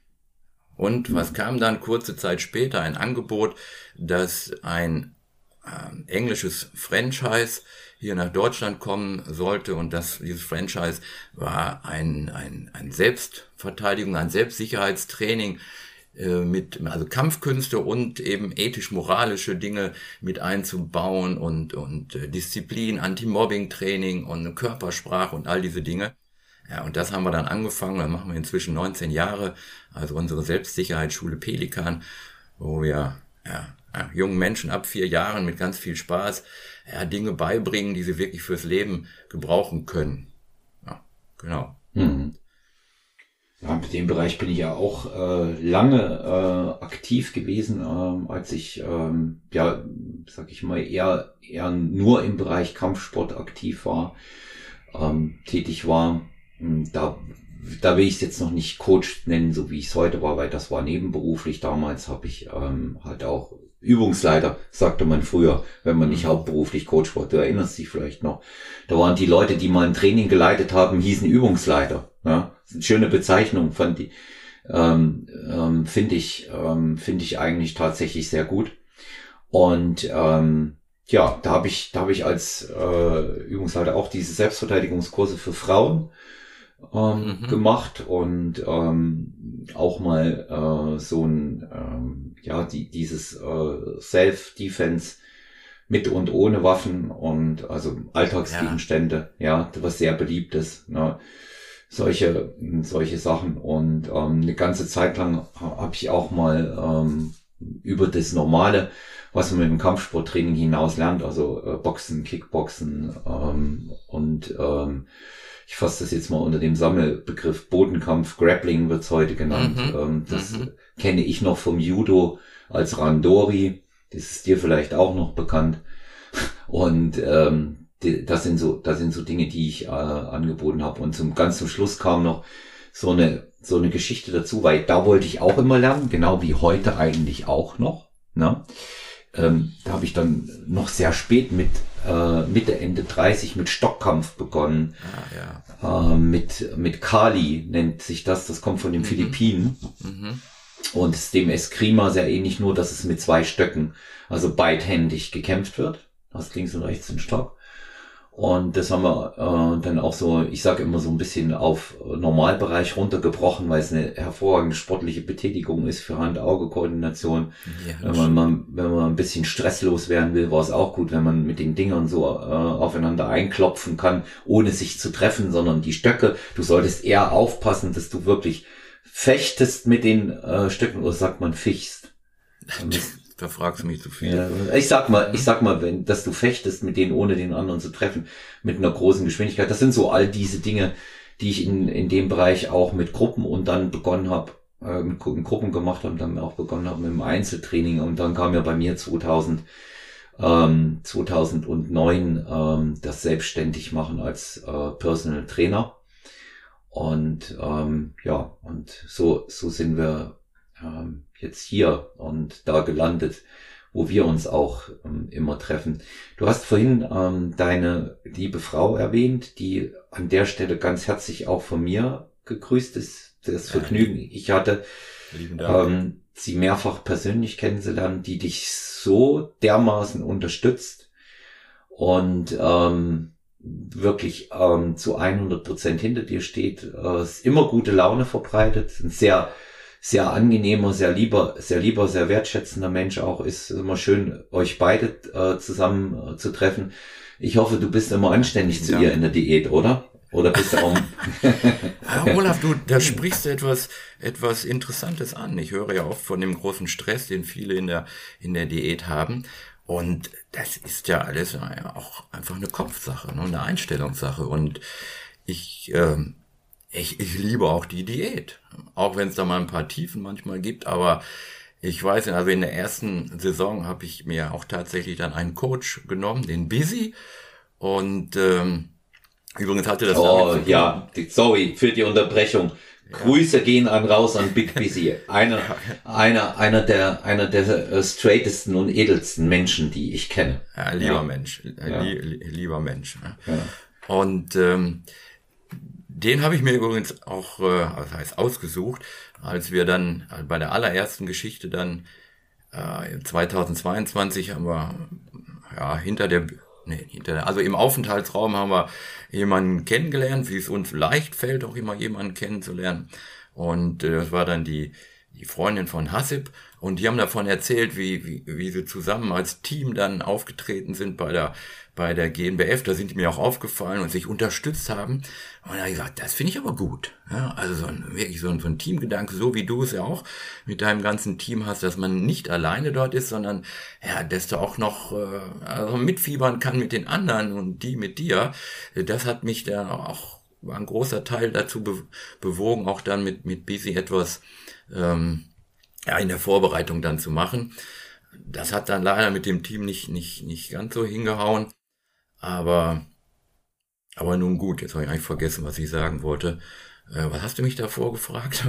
Und was kam dann kurze Zeit später? Ein Angebot, dass ein äh, englisches Franchise hier nach Deutschland kommen sollte, und das, dieses Franchise war ein, ein, ein Selbstverteidigung, ein Selbstsicherheitstraining äh, mit, also Kampfkünste und eben ethisch-moralische Dinge mit einzubauen und, und äh, Disziplin, Anti-Mobbing-Training und Körpersprache und all diese Dinge. Ja, und das haben wir dann angefangen, dann machen wir inzwischen neunzehn Jahre, also unsere Selbstsicherheitsschule Pelikan, wo wir, ja, ja, jungen Menschen ab vier Jahren mit ganz viel Spaß ja, Dinge beibringen, die sie wirklich fürs Leben gebrauchen können. Ja, genau. Mhm. Ja, mit dem Bereich bin ich ja auch äh, lange äh, aktiv gewesen, ähm, als ich, ähm, ja, sag ich mal, eher eher nur im Bereich Kampfsport aktiv war, ähm, tätig war. Da Da will ich es jetzt noch nicht Coach nennen, so wie ich es heute war, weil das war nebenberuflich. Damals habe ich ähm, halt auch Übungsleiter, sagte man früher, wenn man nicht hauptberuflich Coach war. Du erinnerst dich vielleicht noch. Da waren die Leute, die mal ein Training geleitet haben, hießen Übungsleiter. Ja? Das ist eine schöne Bezeichnung, fand die, ähm, ähm, finde ich, ähm, finde ich eigentlich tatsächlich sehr gut. Und ähm, ja, da habe ich, da habe ich als äh, Übungsleiter auch diese Selbstverteidigungskurse für Frauen Ähm, mhm. gemacht und ähm, auch mal äh, so ein ähm, ja die dieses äh, Self-Defense mit und ohne Waffen und also Alltagsgegenstände, ja, ja was sehr beliebt ist, ne? solche solche Sachen. Und ähm, eine ganze Zeit lang habe ich auch mal ähm, über das Normale, was man mit dem Kampfsporttraining hinaus lernt, also äh, Boxen, Kickboxen ähm, und ähm, ich fasse das jetzt mal unter dem Sammelbegriff Bodenkampf, Grappling wird's heute genannt. Mhm. Ähm, das mhm. kenne ich noch vom Judo als Randori. Das ist dir vielleicht auch noch bekannt. Und ähm, die, das sind so, das sind so Dinge, die ich äh, angeboten habe. Und zum ganz zum Schluss kam noch so eine so eine Geschichte dazu, weil da wollte ich auch immer lernen, genau wie heute eigentlich auch noch. Ne? Ähm, da habe ich dann noch sehr spät mit äh, Mitte, Ende dreißig mit Stockkampf begonnen. Ah, ja. äh, mit mit Kali nennt sich das. Das kommt von den mhm. Philippinen. Mhm. Und ist dem Eskrima sehr ähnlich, nur dass es mit zwei Stöcken, also beidhändig gekämpft wird. Hast links und rechts den Stock. Und das haben wir äh, dann auch so, ich sage immer so ein bisschen auf Normalbereich runtergebrochen, weil es eine hervorragende sportliche Betätigung ist für Hand-Auge-Koordination. Ja, wenn man mal, wenn man ein bisschen stresslos werden will, war es auch gut, wenn man mit den Dingern so äh, aufeinander einklopfen kann, ohne sich zu treffen, sondern die Stöcke, du solltest eher aufpassen, dass du wirklich fechtest mit den äh, Stöcken, oder sagt man fichst? Da fragst du mich zu viel. Ja, ich sag mal, ich sag mal, wenn, dass du fechtest mit denen, ohne den anderen zu treffen, mit einer großen Geschwindigkeit. Das sind so all diese Dinge, die ich in in dem Bereich auch mit Gruppen und dann begonnen habe, äh, mit Gruppen gemacht habe, dann auch begonnen habe mit dem Einzeltraining. Und dann kam ja bei mir zweitausend, ähm, zweitausendneun ähm, das Selbstständigmachen als äh, Personal Trainer. Und ähm, ja, und so so sind wir ähm, jetzt hier und da gelandet, wo wir uns auch ähm, immer treffen. Du hast vorhin ähm, deine liebe Frau erwähnt, die an der Stelle ganz herzlich auch von mir gegrüßt ist. Das Vergnügen, ich hatte ähm, sie mehrfach persönlich kennenzulernen, die dich so dermaßen unterstützt und ähm, wirklich ähm, zu hundert Prozent hinter dir steht, äh, immer gute Laune verbreitet, ein sehr sehr angenehmer, sehr lieber, sehr lieber, sehr wertschätzender Mensch auch ist. Ist immer schön, euch beide äh, zusammen äh, zu treffen. Ich hoffe, du bist immer anständig zu ja. ihr in der Diät, oder? Oder bist du auch... ja, Olaf, du, da sprichst du etwas, etwas Interessantes an. Ich höre ja oft von dem großen Stress, den viele in der, in der Diät haben. Und das ist ja alles auch einfach eine Kopfsache, ne, eine Einstellungssache. Und ich, äh, ich, ich liebe auch die Diät. Auch wenn es da mal ein paar Tiefen manchmal gibt. Aber ich weiß nicht, also in der ersten Saison habe ich mir auch tatsächlich dann einen Coach genommen, den Busy. Und ähm, übrigens hatte das... Oh ja, sorry für die Unterbrechung. Ja. Grüße gehen an raus an Big Busy. Einer, einer, einer der, einer der uh, straightesten und edelsten Menschen, die ich kenne. Ja, lieber ja. Mensch, ja. Lie, lieber Mensch. Ne? Ja. Und ähm, den habe ich mir übrigens auch, äh, das heißt ausgesucht, als wir dann bei der allerersten Geschichte dann äh, zweitausendzweiundzwanzig haben wir ja hinter der Nee, hinter, also im Aufenthaltsraum haben wir jemanden kennengelernt, wie es uns leicht fällt, auch immer jemanden kennenzulernen. Und äh, das war dann die die Freundin von Hassib. Und die haben davon erzählt, wie wie wie sie zusammen als Team dann aufgetreten sind bei der bei der G N B F. Da sind die mir auch aufgefallen und sich unterstützt haben. Und da habe ich gesagt, das finde ich aber gut. Ja, also so ein, wirklich so ein, so ein Teamgedanke, so wie du es ja auch mit deinem ganzen Team hast, dass man nicht alleine dort ist, sondern ja, dass du auch noch äh, also mitfiebern kann mit den anderen und die mit dir. Das hat mich da auch, war ein großer Teil dazu be- bewogen, auch dann mit mit Busy etwas ähm, ja, in der Vorbereitung dann zu machen. Das hat dann leider mit dem Team nicht nicht nicht ganz so hingehauen. Aber, aber nun gut, jetzt habe ich eigentlich vergessen, was ich sagen wollte. Äh, was hast du mich davor gefragt?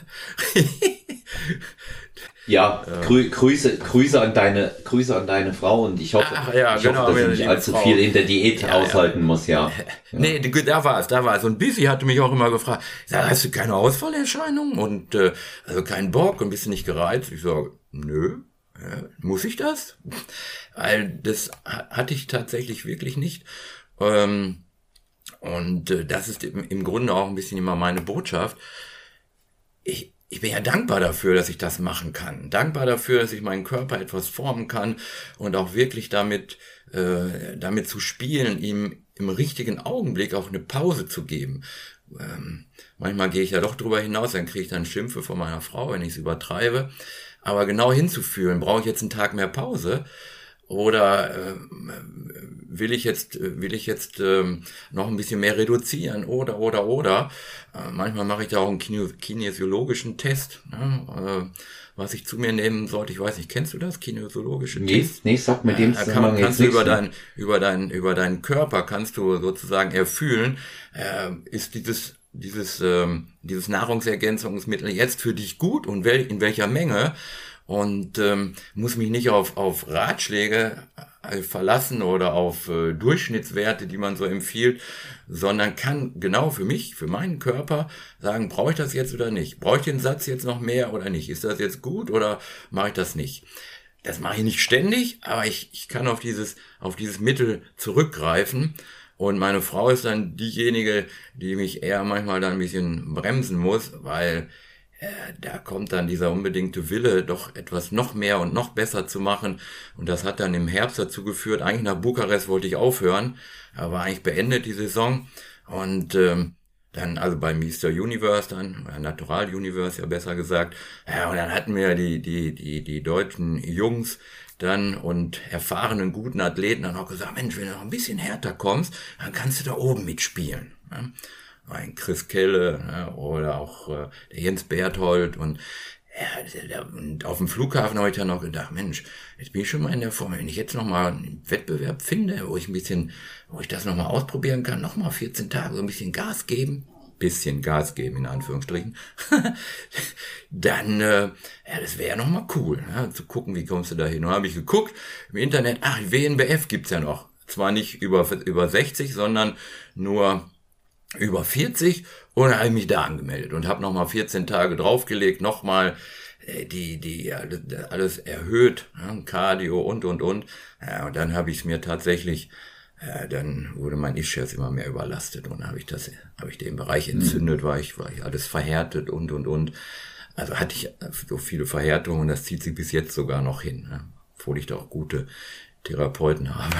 ja, grü- Grüße, Grüße an deine, Grüße an deine Frau und ich hoffe, Ach, ja, ich genau, hoffe, dass sie nicht allzu Frau. viel in der Diät ja, aushalten ja. muss, ja. ja. Nee, da war es, da war es. Und Busy hatte mich auch immer gefragt, sag, hast du keine Ausfallerscheinungen und äh, also keinen Bock und bist du nicht gereizt? Ich sage, nö. Ja, muss ich das? Weil das hatte ich tatsächlich wirklich nicht. Ähm, und äh, das ist im, im Grunde auch ein bisschen immer meine Botschaft. Ich, ich bin ja dankbar dafür, dass ich das machen kann. Dankbar dafür, dass ich meinen Körper etwas formen kann und auch wirklich damit, äh, damit zu spielen, ihm im richtigen Augenblick auch eine Pause zu geben. Ähm, manchmal gehe ich ja doch drüber hinaus, dann kriege ich dann Schimpfe von meiner Frau, wenn ich es übertreibe. Aber genau hinzufühlen, brauche ich jetzt einen Tag mehr Pause oder äh, will ich jetzt will ich jetzt äh, noch ein bisschen mehr reduzieren oder oder oder äh, manchmal mache ich da auch einen kinesiologischen Test, ne, äh, was ich zu mir nehmen sollte. Ich weiß nicht, kennst du das kinesiologische nee, Test? Nee, sag mir dem äh, kann, kannst du über dein über dein über deinen Körper kannst du sozusagen erfühlen, äh, ist dieses dieses ähm, dieses Nahrungsergänzungsmittel jetzt für dich gut und wel- in welcher Menge und ähm, muss mich nicht auf auf Ratschläge äh, verlassen oder auf äh, Durchschnittswerte, die man so empfiehlt, sondern kann genau für mich, für meinen Körper sagen, brauche ich das jetzt oder nicht? Brauche ich den Satz jetzt noch mehr oder nicht? Ist das jetzt gut oder mache ich das nicht? Das mache ich nicht ständig, aber ich ich kann auf dieses auf dieses Mittel zurückgreifen. Und meine Frau ist dann diejenige, die mich eher manchmal dann ein bisschen bremsen muss, weil äh, da kommt dann dieser unbedingte Wille, doch etwas noch mehr und noch besser zu machen. Und das hat dann im Herbst dazu geführt, eigentlich nach Bukarest wollte ich aufhören, aber eigentlich beendet die Saison. Und ähm, dann, also bei Mister Universe dann, Natural Universe ja besser gesagt, ja, und dann hatten wir die, die, die, die deutschen Jungs, dann und erfahrenen guten Athleten dann auch gesagt, Mensch, wenn du noch ein bisschen härter kommst, dann kannst du da oben mitspielen. Ne? Ein Chris Kelle, ne? Oder auch äh, der Jens Berthold und, ja, der, der, und auf dem Flughafen habe ich dann noch gedacht, Mensch, jetzt bin ich schon mal in der Form, wenn ich jetzt noch mal einen Wettbewerb finde, wo ich ein bisschen, wo ich das noch mal ausprobieren kann, noch mal vierzehn Tage so ein bisschen Gas geben, bisschen Gas geben, in Anführungsstrichen, dann, äh, ja, das wäre ja noch mal cool, ja, zu gucken, wie kommst du da hin. Und dann habe ich geguckt im Internet, ach, W N B F gibt's ja noch. Zwar nicht über, über sechzig, sondern nur über vierzig. Und dann habe ich mich da angemeldet und habe noch mal vierzehn Tage draufgelegt, noch mal äh, die, die, alles erhöht, ja, Cardio und, und, und. Ja, und dann habe ich es mir tatsächlich Ja, dann wurde mein Ischias immer mehr überlastet und dann habe ich das, habe ich den Bereich entzündet, war ich, war ich alles verhärtet und und und. Also hatte ich so viele Verhärtungen und das zieht sich bis jetzt sogar noch hin, ne? Obwohl ich da auch gute Therapeuten habe.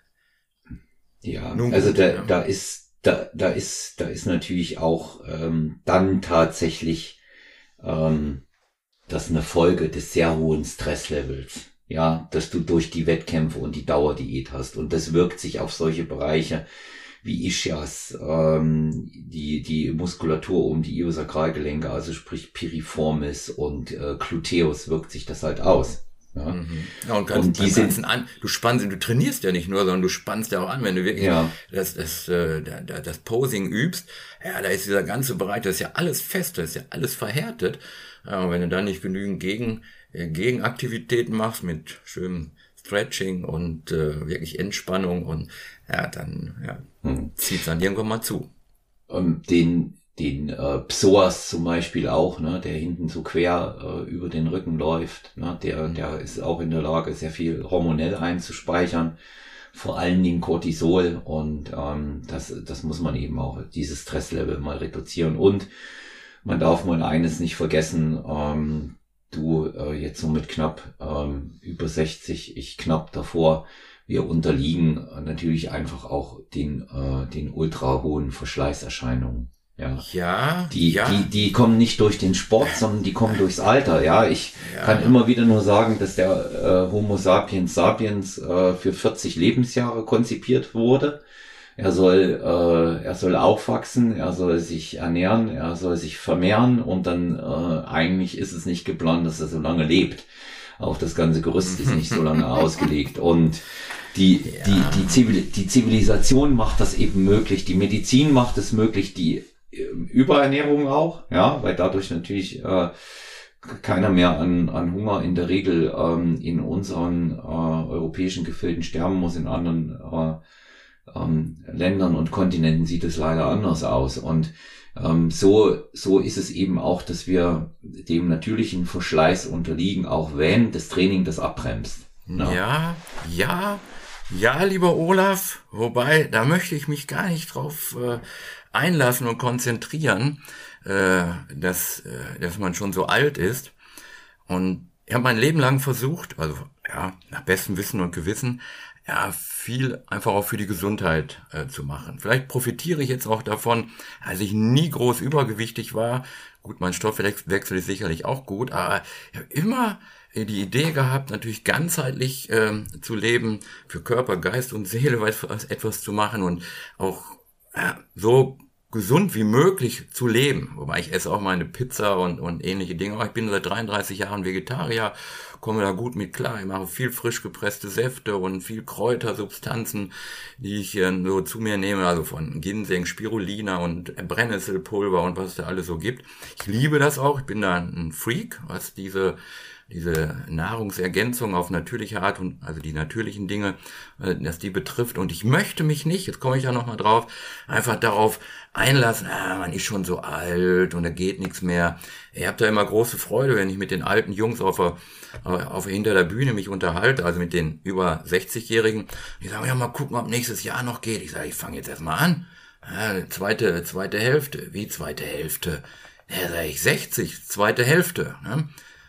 Ja, Nun also gut, da, ja. da ist, da, da ist, da ist natürlich auch ähm, dann tatsächlich ähm, das eine Folge des sehr hohen Stresslevels. ja, dass du durch die Wettkämpfe und die Dauerdiät hast. Und das wirkt sich auf solche Bereiche wie Ischias, ähm, die die Muskulatur um die Iliosakralgelenke, also sprich Piriformis und äh, Gluteus, wirkt sich das halt aus. Ja, mhm. ja und, ganz, und die sind an, du spannst, du trainierst ja nicht nur, sondern du spannst ja auch an, wenn du wirklich ja. das, das, äh, das Posing übst. Ja, da ist dieser ganze Bereich, das ist ja alles fest, das ist ja alles verhärtet. Ja, und wenn du dann nicht genügend Gegen, äh, Gegenaktivitäten machst mit schönem Stretching und äh, wirklich Entspannung und ja, dann ja, hm. zieht es dann irgendwann mal zu. Ähm, den den äh, Psoas zum Beispiel auch, ne, der hinten so quer äh, über den Rücken läuft, ne, der der ist auch in der Lage, sehr viel hormonell einzuspeichern, vor allen Dingen Cortisol, und ähm, das das muss man eben auch, dieses Stresslevel mal reduzieren. Und man darf mal eines nicht vergessen, ähm, du äh, jetzt so mit knapp ähm, über sechzig, ich knapp davor, wir unterliegen natürlich einfach auch den äh, den ultra hohen Verschleißerscheinungen. Ja, ja, die, ja. die, die kommen nicht durch den Sport, sondern die kommen durchs Alter. Ja, ich ja. kann immer wieder nur sagen, dass der äh, Homo sapiens sapiens äh, für vierzig Lebensjahre konzipiert wurde. Er soll, äh, er soll aufwachsen, er soll sich ernähren, er soll sich vermehren, und dann äh, eigentlich ist es nicht geplant, dass er so lange lebt. Auch das ganze Gerüst ist nicht so lange ausgelegt, und die, ja. die, die, Zivil, die Zivilisation macht das eben möglich, die Medizin macht es möglich, die Überernährung auch, ja, weil dadurch natürlich äh, keiner mehr an, an Hunger in der Regel ähm, in unseren äh, europäischen Gefilden sterben muss. In anderen äh, ähm, Ländern und Kontinenten sieht es leider anders aus. Und ähm, so so ist es eben auch, dass wir dem natürlichen Verschleiß unterliegen, auch wenn das Training das abbremst. Ja, ja, ja, ja, lieber Olaf, wobei, da möchte ich mich gar nicht drauf äh, einlassen und konzentrieren, äh, dass, äh, dass man schon so alt ist. Und ich habe mein Leben lang versucht, also ja, nach bestem Wissen und Gewissen, ja, viel einfach auch für die Gesundheit äh, zu machen. Vielleicht profitiere ich jetzt auch davon, als ich nie groß übergewichtig war. Gut, mein Stoffwechsel ist sicherlich auch gut, aber ich habe immer die Idee gehabt, natürlich ganzheitlich äh, zu leben, für Körper, Geist und Seele etwas zu machen und auch ja, so gesund wie möglich zu leben. Wobei ich esse auch meine Pizza und, und ähnliche Dinge. Aber ich bin seit dreiunddreißig Jahren Vegetarier, komme da gut mit klar. Ich mache viel frisch gepresste Säfte und viel Kräutersubstanzen, die ich hier so zu mir nehme, also von Ginseng, Spirulina und Brennnesselpulver und was es da alles so gibt. Ich liebe das auch. Ich bin da ein Freak, was diese diese Nahrungsergänzung auf natürliche Art, und also die natürlichen Dinge, dass die betrifft. Und ich möchte mich nicht, jetzt komme ich ja nochmal drauf, einfach darauf einlassen, ah, man ist schon so alt und da geht nichts mehr. Ich habe da immer große Freude, wenn ich mit den alten Jungs auf der, auf hinter der Bühne mich unterhalte, also mit den über sechzigjährigen. Die sagen, ja, mal gucken, ob nächstes Jahr noch geht. Ich sage, ich fange jetzt erstmal an. Ja, zweite, zweite Hälfte. Wie zweite Hälfte? Ja, sage ich, sechzig, zweite Hälfte. Ne?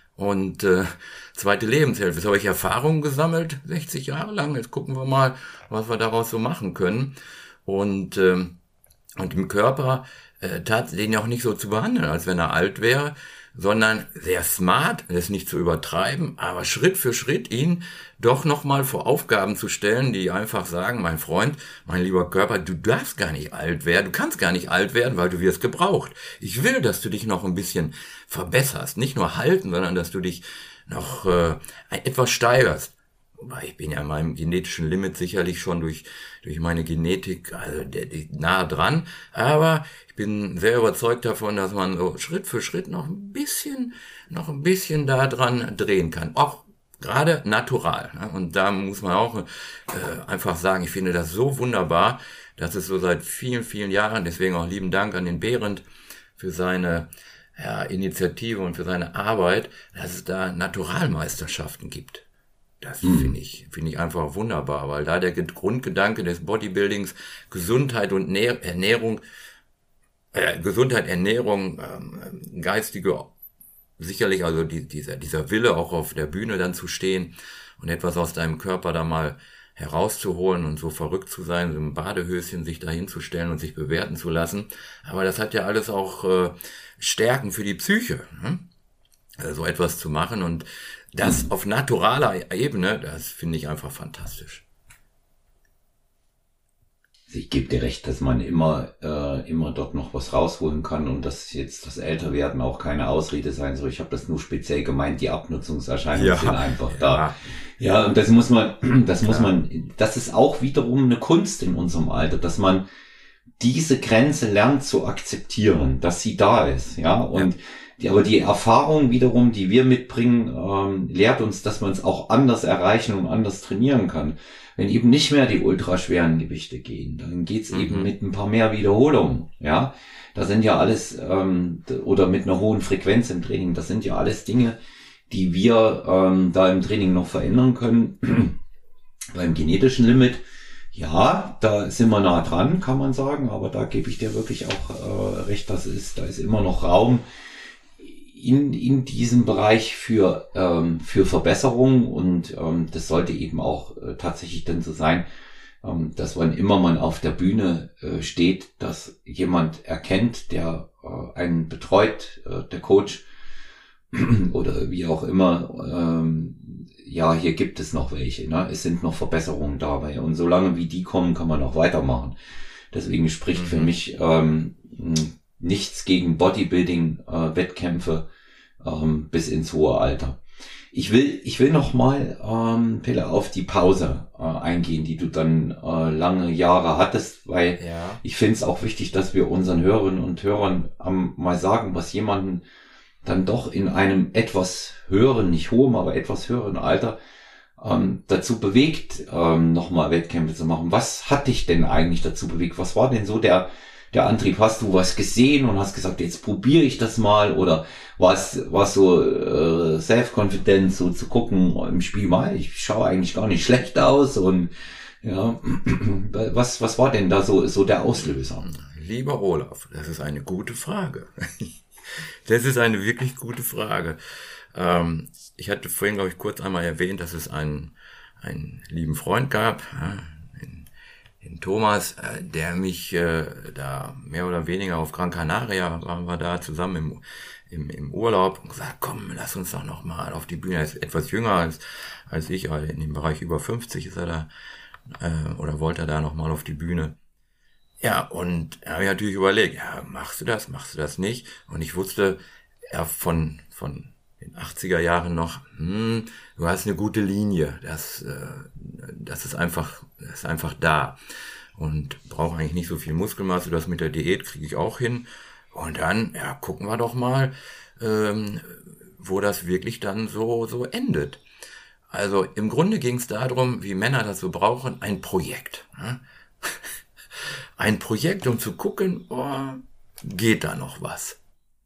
Und äh, zweite Lebenshälfte. Jetzt habe ich Erfahrungen gesammelt, sechzig Jahre lang. Jetzt gucken wir mal, was wir daraus so machen können. Und äh, und im Körper äh, tat den ja auch nicht so zu behandeln, als wenn er alt wäre, sondern sehr smart, das nicht zu übertreiben, aber Schritt für Schritt ihn doch nochmal vor Aufgaben zu stellen, die einfach sagen, mein Freund, mein lieber Körper, du darfst gar nicht alt werden, du kannst gar nicht alt werden, weil du wirst gebraucht. Ich will, dass du dich noch ein bisschen verbesserst, nicht nur halten, sondern dass du dich noch äh, etwas steigerst. Wobei ich bin ja an meinem genetischen Limit sicherlich schon durch durch meine Genetik also der, der, nahe dran, aber ich bin sehr überzeugt davon, dass man so Schritt für Schritt noch ein bisschen noch ein bisschen da dran drehen kann, auch gerade natural. Ne? Und da muss man auch äh, einfach sagen, ich finde das so wunderbar, dass es so seit vielen vielen Jahren, deswegen auch lieben Dank an den Behrendt für seine ja, Initiative und für seine Arbeit, dass es da Naturalmeisterschaften gibt. Das hm. finde ich, finde ich einfach wunderbar, weil da der Grundgedanke des Bodybuildings Gesundheit und Nähr- Ernährung, äh, Gesundheit, Ernährung, ähm, geistige, sicherlich also die, dieser, dieser Wille auch auf der Bühne dann zu stehen und etwas aus deinem Körper da mal herauszuholen und so verrückt zu sein, so im Badehöschen sich da hinzustellen und sich bewerten zu lassen. Aber das hat ja alles auch äh, Stärken für die Psyche. Hm? äh, so etwas zu machen. Und das auf naturaler Ebene, das finde ich einfach fantastisch. Ich gebe dir recht, dass man immer äh, immer dort noch was rausholen kann und dass jetzt das Älterwerden auch keine Ausrede sein soll. Ich habe das nur speziell gemeint, die Abnutzungserscheinungen ja, sind einfach ja. da. Ja, und das muss man, das Klar. muss man, das ist auch wiederum eine Kunst in unserem Alter, dass man diese Grenze lernt zu akzeptieren, dass sie da ist, ja, und ja. Die, aber die Erfahrung wiederum, die wir mitbringen, ähm, lehrt uns, dass man es auch anders erreichen und anders trainieren kann. Wenn eben nicht mehr die ultraschweren Gewichte gehen, dann geht's mhm. eben mit ein paar mehr Wiederholungen, ja. Das sind ja alles, ähm, oder mit einer hohen Frequenz im Training, das sind ja alles Dinge, die wir ähm, da im Training noch verändern können. Beim genetischen Limit, ja, da sind wir nah dran, kann man sagen, aber da gebe ich dir wirklich auch äh, recht, das ist, da ist immer noch Raum in in diesem Bereich für ähm, für Verbesserung und ähm, das sollte eben auch äh, tatsächlich dann so sein, ähm, dass wann immer man auf der Bühne äh, steht, dass jemand erkennt, der äh, einen betreut, äh, der Coach oder wie auch immer, ähm, ja, hier gibt es noch welche, ne? Es sind noch Verbesserungen dabei und solange wie die kommen, kann man auch weitermachen. Deswegen spricht mhm. für mich ähm, nichts gegen Bodybuilding-Wettkämpfe äh, ähm, bis ins hohe Alter. Ich will, ich will noch mal, ähm, Pelle, auf die Pause äh, eingehen, die du dann äh, lange Jahre hattest, weil ja. ich finde es auch wichtig, dass wir unseren Hörerinnen und Hörern ähm, mal sagen, was jemanden dann doch in einem etwas höheren, nicht hohem, aber etwas höheren Alter ähm, dazu bewegt, ähm, nochmal Wettkämpfe zu machen. Was hat dich denn eigentlich dazu bewegt? Was war denn so der der Antrieb? Hast du was gesehen und hast gesagt, jetzt probiere ich das mal? Oder war es war es so äh, Self-Confidence, so zu gucken im Spiel mal, ich schaue eigentlich gar nicht schlecht aus und ja, was was war denn da so so der Auslöser? Lieber Olaf, das ist eine gute Frage. Das ist eine wirklich gute Frage. Ähm, ich hatte vorhin, glaube ich, kurz einmal erwähnt, dass es einen, einen lieben Freund gab, ja, den, den Thomas, äh, der mich äh, da mehr oder weniger auf Gran Canaria, waren wir da zusammen im, im, im Urlaub und gesagt, komm, lass uns doch noch mal auf die Bühne. Er ist etwas jünger als, als ich, also in dem Bereich über fünfzig ist er da, äh, oder wollte er da noch mal auf die Bühne. Ja, und da habe ich natürlich überlegt, ja, machst du das, machst du das nicht? Und ich wusste ja von von den achtziger Jahren noch, hm, du hast eine gute Linie, das äh, das ist einfach das ist einfach da und brauche eigentlich nicht so viel Muskelmasse, das mit der Diät kriege ich auch hin. Und dann, ja, gucken wir doch mal, ähm, wo das wirklich dann so so endet. Also im Grunde ging es darum, wie Männer das so brauchen, ein Projekt. Ne? Ein Projekt, um zu gucken, oh, geht da noch was?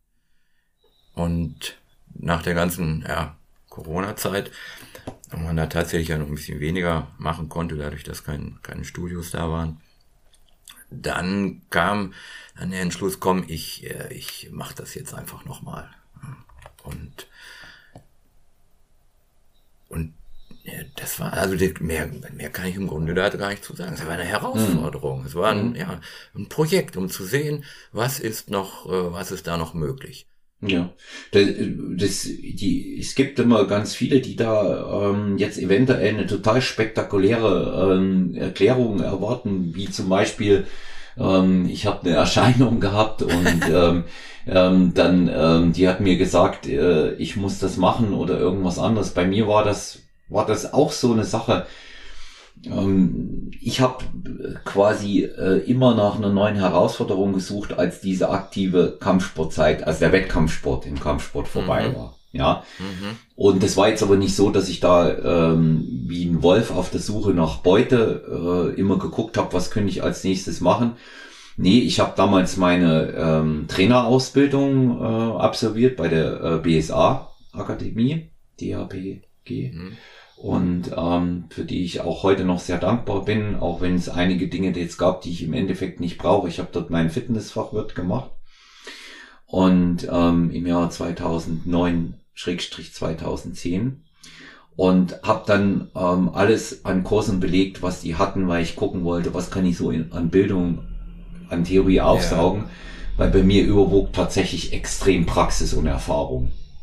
Und nach der ganzen ja, Corona-Zeit, wo man da tatsächlich ja noch ein bisschen weniger machen konnte, dadurch, dass kein, keine Studios da waren, dann kam dann der Entschluss, komm, ich, ich mache das jetzt einfach nochmal. Und, und das war, also mehr, mehr kann ich im Grunde da gar nicht zu sagen. Es war eine Herausforderung. Mhm. Es war ein, ja, ein Projekt, um zu sehen, was ist noch, was ist da noch möglich. Ja, das, das, die, es gibt immer ganz viele, die da ähm, jetzt eventuell eine total spektakuläre ähm, Erklärung erwarten, wie zum Beispiel, ähm, ich habe eine Erscheinung gehabt und ähm, ähm, dann, ähm, die hat mir gesagt, äh, ich muss das machen oder irgendwas anderes. Bei mir war das war das auch so eine Sache. Ähm, ich habe quasi äh, immer nach einer neuen Herausforderung gesucht, als diese aktive Kampfsportzeit, also der Wettkampfsport im Kampfsport vorbei mhm. war. Ja. Mhm. Und das war jetzt aber nicht so, dass ich da ähm, wie ein Wolf auf der Suche nach Beute äh, immer geguckt habe, was könnte ich als nächstes machen. Nee, ich habe damals meine ähm, Trainerausbildung äh, absolviert bei der äh, B S A-Akademie, D A P G. Mhm. Und ähm, für die ich auch heute noch sehr dankbar bin, auch wenn es einige Dinge jetzt gab, die ich im Endeffekt nicht brauche. Ich habe dort meinen Fitnessfachwirt gemacht und ähm, im Jahr zweitausendneun zweitausendzehn und habe dann ähm, alles an Kursen belegt, was die hatten, weil ich gucken wollte, was kann ich so in, an Bildung, an Theorie aufsaugen, ja. Weil bei mir überwog tatsächlich extrem Praxis und Erfahrung.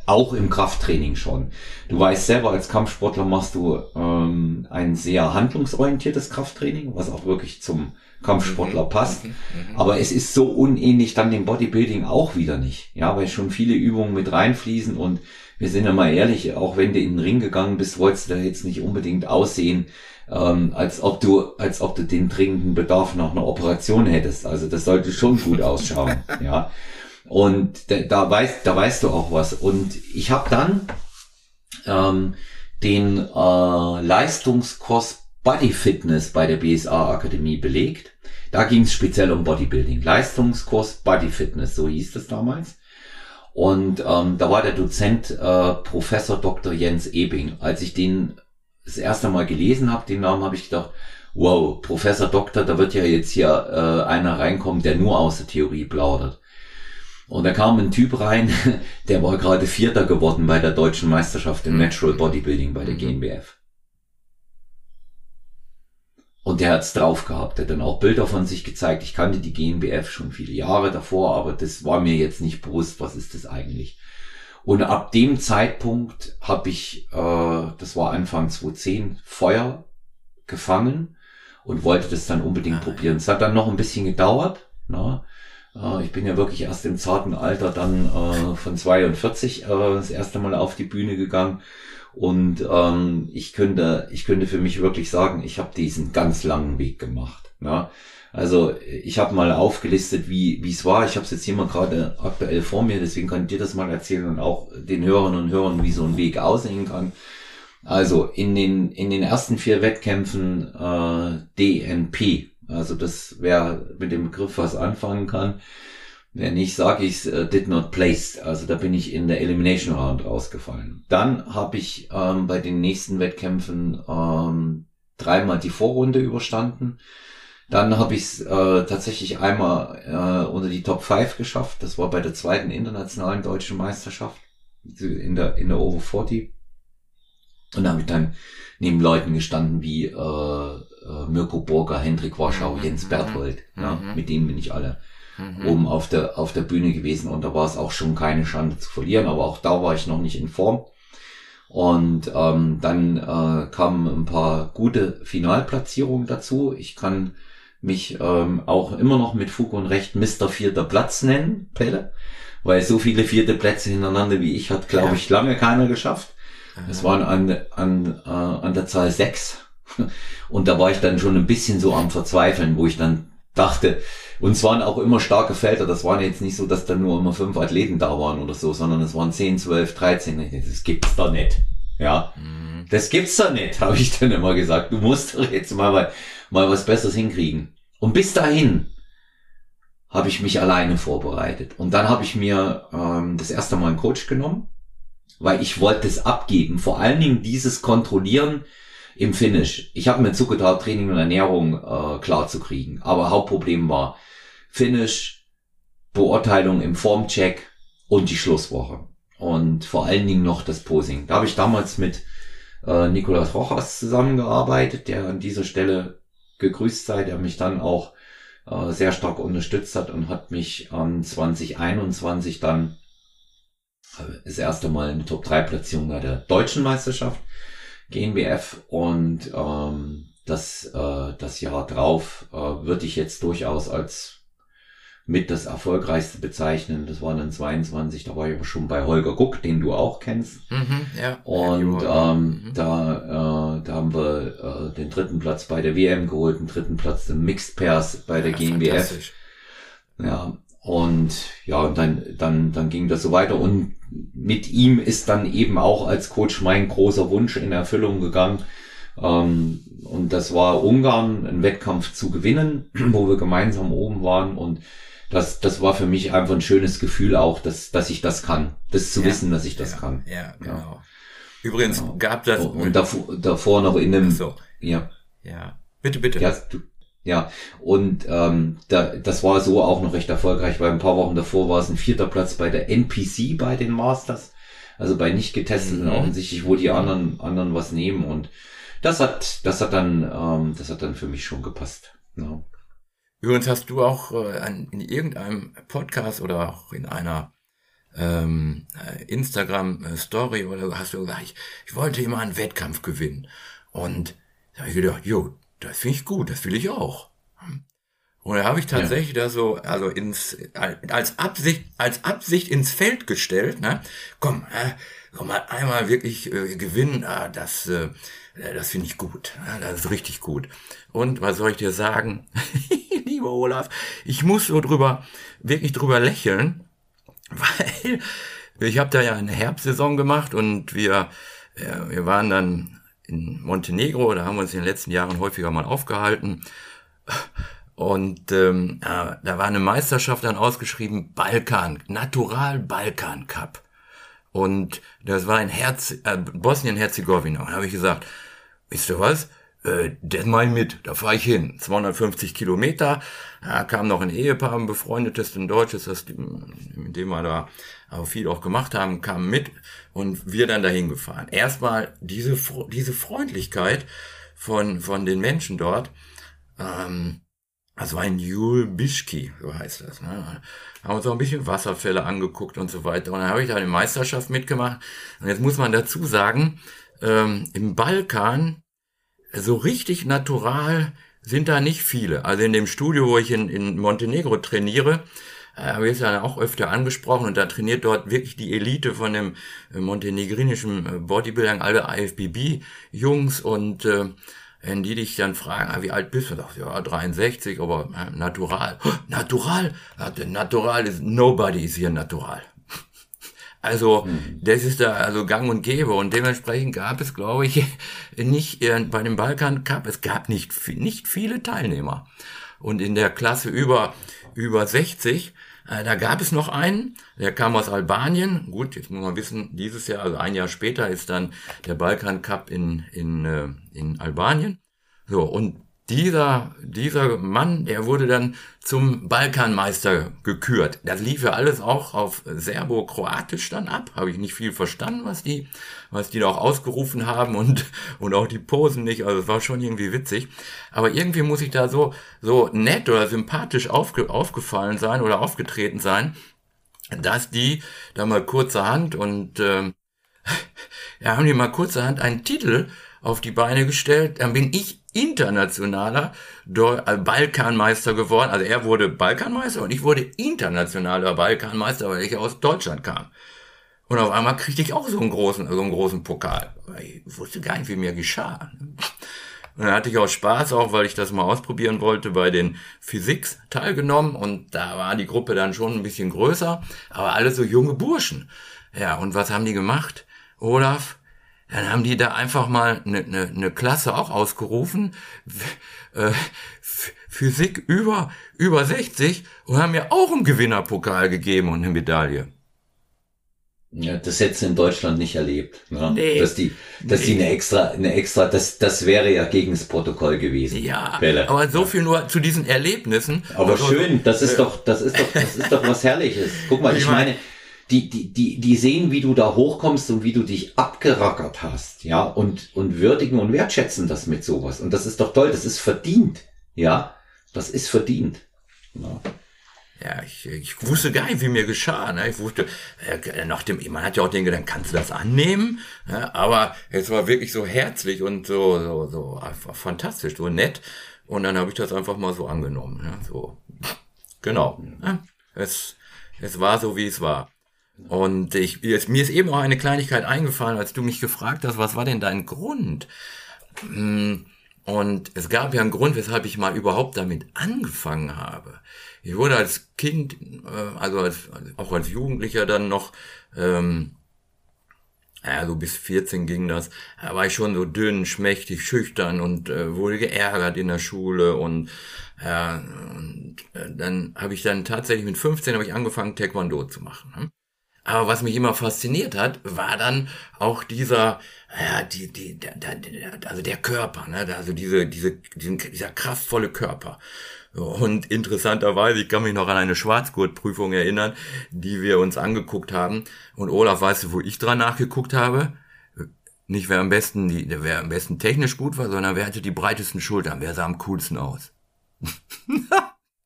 auch im Krafttraining schon. Du weißt selber, als Kampfsportler machst du ähm, ein sehr handlungsorientiertes Krafttraining, was auch wirklich zum Kampfsportler passt. Aber es ist so unähnlich dann dem Bodybuilding auch wieder nicht. Ja, weil schon viele Übungen mit reinfließen und wir sind ja mal ehrlich, auch wenn du in den Ring gegangen bist, wolltest du da jetzt nicht unbedingt aussehen, ähm, als ob du, als ob du den dringenden Bedarf nach einer Operation hättest. Also das sollte schon gut ausschauen, ja. Und da, da weißt, da weißt du auch was. Und ich habe dann ähm, den äh, Leistungskurs Body Fitness bei der B S A Akademie belegt. Da ging es speziell um Bodybuilding. Leistungskurs Body Fitness, so hieß es damals. Und ähm, da war der Dozent äh, Professor Doktor Jens Ebing. Als ich den das erste Mal gelesen habe, den Namen, habe ich gedacht, wow, Professor Doktor, da wird ja jetzt hier äh, einer reinkommen, der nur aus der Theorie plaudert. Und da kam ein Typ rein, der war gerade Vierter geworden bei der deutschen Meisterschaft im Natural Bodybuilding bei der G N B F. Und der hat's drauf gehabt, der hat dann auch Bilder von sich gezeigt. Ich kannte die G N B F schon viele Jahre davor, aber das war mir jetzt nicht bewusst, was ist das eigentlich. Und ab dem Zeitpunkt habe ich, äh, das war Anfang zweitausendzehn, Feuer gefangen und wollte das dann unbedingt ah, probieren. Es hat dann noch ein bisschen gedauert. Na? Äh, ich bin ja wirklich erst im zarten Alter dann äh, von zweiundvierzig äh, das erste Mal auf die Bühne gegangen. Und ähm, ich könnte, ich könnte für mich wirklich sagen, ich habe diesen ganz langen Weg gemacht. Ja? Also ich habe mal aufgelistet, wie wie es war. Ich habe es jetzt hier mal gerade aktuell vor mir, deswegen kann ich dir das mal erzählen und auch den Hörern und Hörern, wie so ein Weg aussehen kann. Also in den in den ersten vier Wettkämpfen äh, D N P, also das, wer mit dem Begriff was anfangen kann. Wenn nicht, sage ich uh, did not place. Also da bin ich in der Elimination Round rausgefallen. Dann habe ich ähm, bei den nächsten Wettkämpfen ähm, dreimal die Vorrunde überstanden. Dann habe ich es äh, tatsächlich einmal äh, unter die Top fünf geschafft. Das war bei der zweiten internationalen deutschen Meisterschaft in der in der Over vierzig. Und da habe ich dann neben Leuten gestanden wie äh, äh, Mirko Burger, Hendrik Warschau, Jens Berthold. Mhm. Ja, mit denen bin ich alle Mhm. oben auf der auf der Bühne gewesen und da war es auch schon keine Schande zu verlieren, aber auch da war ich noch nicht in Form. Und ähm, dann äh, kamen ein paar gute Finalplatzierungen dazu. Ich kann mich ähm, auch immer noch mit Fug und Recht Mister Vierter Platz nennen, Pelle, weil so viele vierte Plätze hintereinander wie ich hat, glaube ja. ich, lange keiner geschafft. Es waren an an äh, an der Zahl sechs und da war ich dann schon ein bisschen so am Verzweifeln, wo ich dann dachte, und es waren auch immer starke Felder, das waren jetzt nicht so, dass da nur immer fünf Athleten da waren oder so, sondern es waren zehn, zwölf, dreizehn, das gibt's doch nicht. Ja, mhm. das gibt's doch nicht, habe ich dann immer gesagt. Du musst doch jetzt mal, mal was Besseres hinkriegen. Und bis dahin habe ich mich alleine vorbereitet. Und dann habe ich mir ähm, das erste Mal einen Coach genommen, weil ich wollte es abgeben. Vor allen Dingen dieses Kontrollieren im Finish. Ich habe mir zugetraut, Training und Ernährung äh, klar zu kriegen. Aber Hauptproblem war Finish, Beurteilung im Formcheck und die Schlusswoche. Und vor allen Dingen noch das Posing. Da habe ich damals mit äh, Nicolas Rojas zusammengearbeitet, der an dieser Stelle gegrüßt sei, der mich dann auch äh, sehr stark unterstützt hat und hat mich ähm, zwanzig einundzwanzig dann äh, das erste Mal eine Top drei Platzierung bei der deutschen Meisterschaft G N B F und ähm, das äh, das Jahr drauf äh, würde ich jetzt durchaus als mit das erfolgreichste bezeichnen. Das waren dann zweiundzwanzig, da war ich aber schon bei Holger Guck, den du auch kennst. Mhm, ja. Und ähm, mhm. da äh, da haben wir äh, den dritten Platz bei der W M geholt, den dritten Platz im Mixed Pairs bei der ja, G N B F. Ja, und ja, und dann dann dann ging das so weiter und mit ihm ist dann eben auch als Coach mein großer Wunsch in Erfüllung gegangen. Ähm, und das war Ungarn, einen Wettkampf zu gewinnen, wo wir gemeinsam oben waren. Und das, das war für mich einfach ein schönes Gefühl auch, dass, dass ich das kann. Das zu ja, wissen, dass ich das ja, kann. Ja, genau. Ja. Übrigens genau. gab das... Und davor, davor noch in einem... Ach so. Ja. Ja. Bitte, bitte. Ja, du, ja. Und ähm, da, das war so auch noch recht erfolgreich, weil ein paar Wochen davor war es ein vierter Platz bei der N P C bei den Masters. Also bei nicht getesteten, mhm. offensichtlich, wo die anderen anderen was nehmen. Und das hat das hat dann ähm, das hat dann für mich schon gepasst. Ja. Übrigens hast du auch äh, in irgendeinem Podcast oder auch in einer ähm, Instagram-Story oder hast du gesagt, ich, ich wollte immer einen Wettkampf gewinnen. Und da habe ich gedacht, jo, das finde ich gut, das will ich auch. Und da habe ich tatsächlich ja. da so, also ins, als Absicht, als Absicht ins Feld gestellt, ne, komm, äh, komm mal einmal wirklich äh, gewinnen, ah, das, äh, das finde ich gut, ja, das ist richtig gut. Und was soll ich dir sagen, lieber Olaf, ich muss so drüber, wirklich drüber lächeln, weil ich habe da ja eine Herbstsaison gemacht und wir, äh, wir waren dann in Montenegro, da haben wir uns in den letzten Jahren häufiger mal aufgehalten. Und ähm, ja, da war eine Meisterschaft dann ausgeschrieben, Balkan, Natural Balkan Cup. Und das war in Herz, äh, Bosnien-Herzegowina. Und da habe ich gesagt, wisst ihr was, äh, das mach ich mit, da fahre ich hin. zweihundertfünfzig Kilometer, da kam noch ein Ehepaar, ein befreundetes, ein deutsches, das, mit dem wir da auch viel auch gemacht haben, kam mit und wir dann dahin gefahren. Erstmal diese diese Freundlichkeit von von den Menschen dort, ähm, das war ein Julbischki, so heißt das. Ne? Haben uns auch ein bisschen Wasserfälle angeguckt und so weiter. Und dann habe ich da eine Meisterschaft mitgemacht. Und jetzt muss man dazu sagen, ähm, im Balkan, so richtig natural sind da nicht viele. Also in dem Studio, wo ich in, in Montenegro trainiere, äh, habe ich es ja auch öfter angesprochen. Und da trainiert dort wirklich die Elite von dem äh, montenegrinischen Bodybuilding, alle I F B B-Jungs und äh, wenn die dich dann fragen, ah, wie alt bist du? Sagst, ja, dreiundsechzig, aber äh, natural. Natural? Natural ist, nobody is hier natural. Also, mhm. das ist da also gang und gäbe. Und dementsprechend gab es, glaube ich, nicht äh, bei dem Balkan Cup, es gab nicht, nicht viele Teilnehmer. Und in der Klasse über, über sechzig, äh, da gab es noch einen, der kam aus Albanien. Gut, jetzt muss man wissen, dieses Jahr, also ein Jahr später, ist dann der Balkan Cup in, in, äh, in Albanien. So, und dieser, dieser Mann, der wurde dann zum Balkanmeister gekürt. Das lief ja alles auch auf Serbo-Kroatisch dann ab. Habe ich nicht viel verstanden, was die, was die da auch ausgerufen haben und, und auch die Posen nicht. Also es war schon irgendwie witzig. Aber irgendwie muss ich da so, so nett oder sympathisch aufge, aufgefallen sein oder aufgetreten sein, dass die da mal kurzerhand und, ähm, ja, haben die mal kurzerhand einen Titel auf die Beine gestellt. Dann bin ich internationaler Balkanmeister geworden. Also er wurde Balkanmeister und ich wurde internationaler Balkanmeister, weil ich aus Deutschland kam. Und auf einmal kriegte ich auch so einen großen, so einen großen Pokal. Ich wusste gar nicht, wie mir geschah. Und dann hatte ich auch Spaß, auch weil ich das mal ausprobieren wollte, bei den Physiks teilgenommen. Und da war die Gruppe dann schon ein bisschen größer, aber alle so junge Burschen. Ja, und was haben die gemacht, Olaf? Dann haben die da einfach mal eine, eine, eine Klasse auch ausgerufen, äh, Physik über, über sechzig und haben mir auch einen Gewinnerpokal gegeben und eine Medaille. Ja, das hättest du in Deutschland nicht erlebt, ne? Nee. Dass die, dass nee. die eine extra, eine extra, das, das wäre ja gegen das Protokoll gewesen. Ja, Bälle. Aber so viel nur zu diesen Erlebnissen. Aber also, schön, das ist äh, doch, das ist doch, das ist doch was Herrliches. Guck mal, ich meine, Die, die, die, die sehen, wie du da hochkommst und wie du dich abgerackert hast, ja, und, und würdigen und wertschätzen das mit sowas. Und das ist doch toll, das ist verdient, ja, das ist verdient. Ja, ja ich, ich wusste gar nicht, wie mir geschah, ne, ich wusste, äh, nach dem, man hat ja auch den Gedanken, kannst du das annehmen, ja, aber es war wirklich so herzlich und so, so, so einfach fantastisch, so nett, und dann habe ich das einfach mal so angenommen, ja, so, genau, ja, es, es war so, wie es war. Und ich, jetzt, mir ist eben auch eine Kleinigkeit eingefallen, als du mich gefragt hast, was war denn dein Grund? Und es gab ja einen Grund, weshalb ich mal überhaupt damit angefangen habe. Ich wurde als Kind, also als, auch als Jugendlicher dann noch, ähm, ja, so bis vierzehn ging das, da war ich schon so dünn, schmächtig, schüchtern und äh, wurde geärgert in der Schule und ja, und äh, dann habe ich dann tatsächlich mit fünfzehn habe ich angefangen, Taekwondo zu machen. Ne? Aber was mich immer fasziniert hat, war dann auch dieser, ja, die, die, der, der, also der Körper, ne, also diese, diese, diesen, dieser kraftvolle Körper. Und interessanterweise, ich kann mich noch an eine Schwarzgurtprüfung erinnern, die wir uns angeguckt haben. Und Olaf, weißt du, wo ich dran nachgeguckt habe? Nicht wer am besten, die, wer am besten technisch gut war, sondern wer hatte die breitesten Schultern, wer sah am coolsten aus.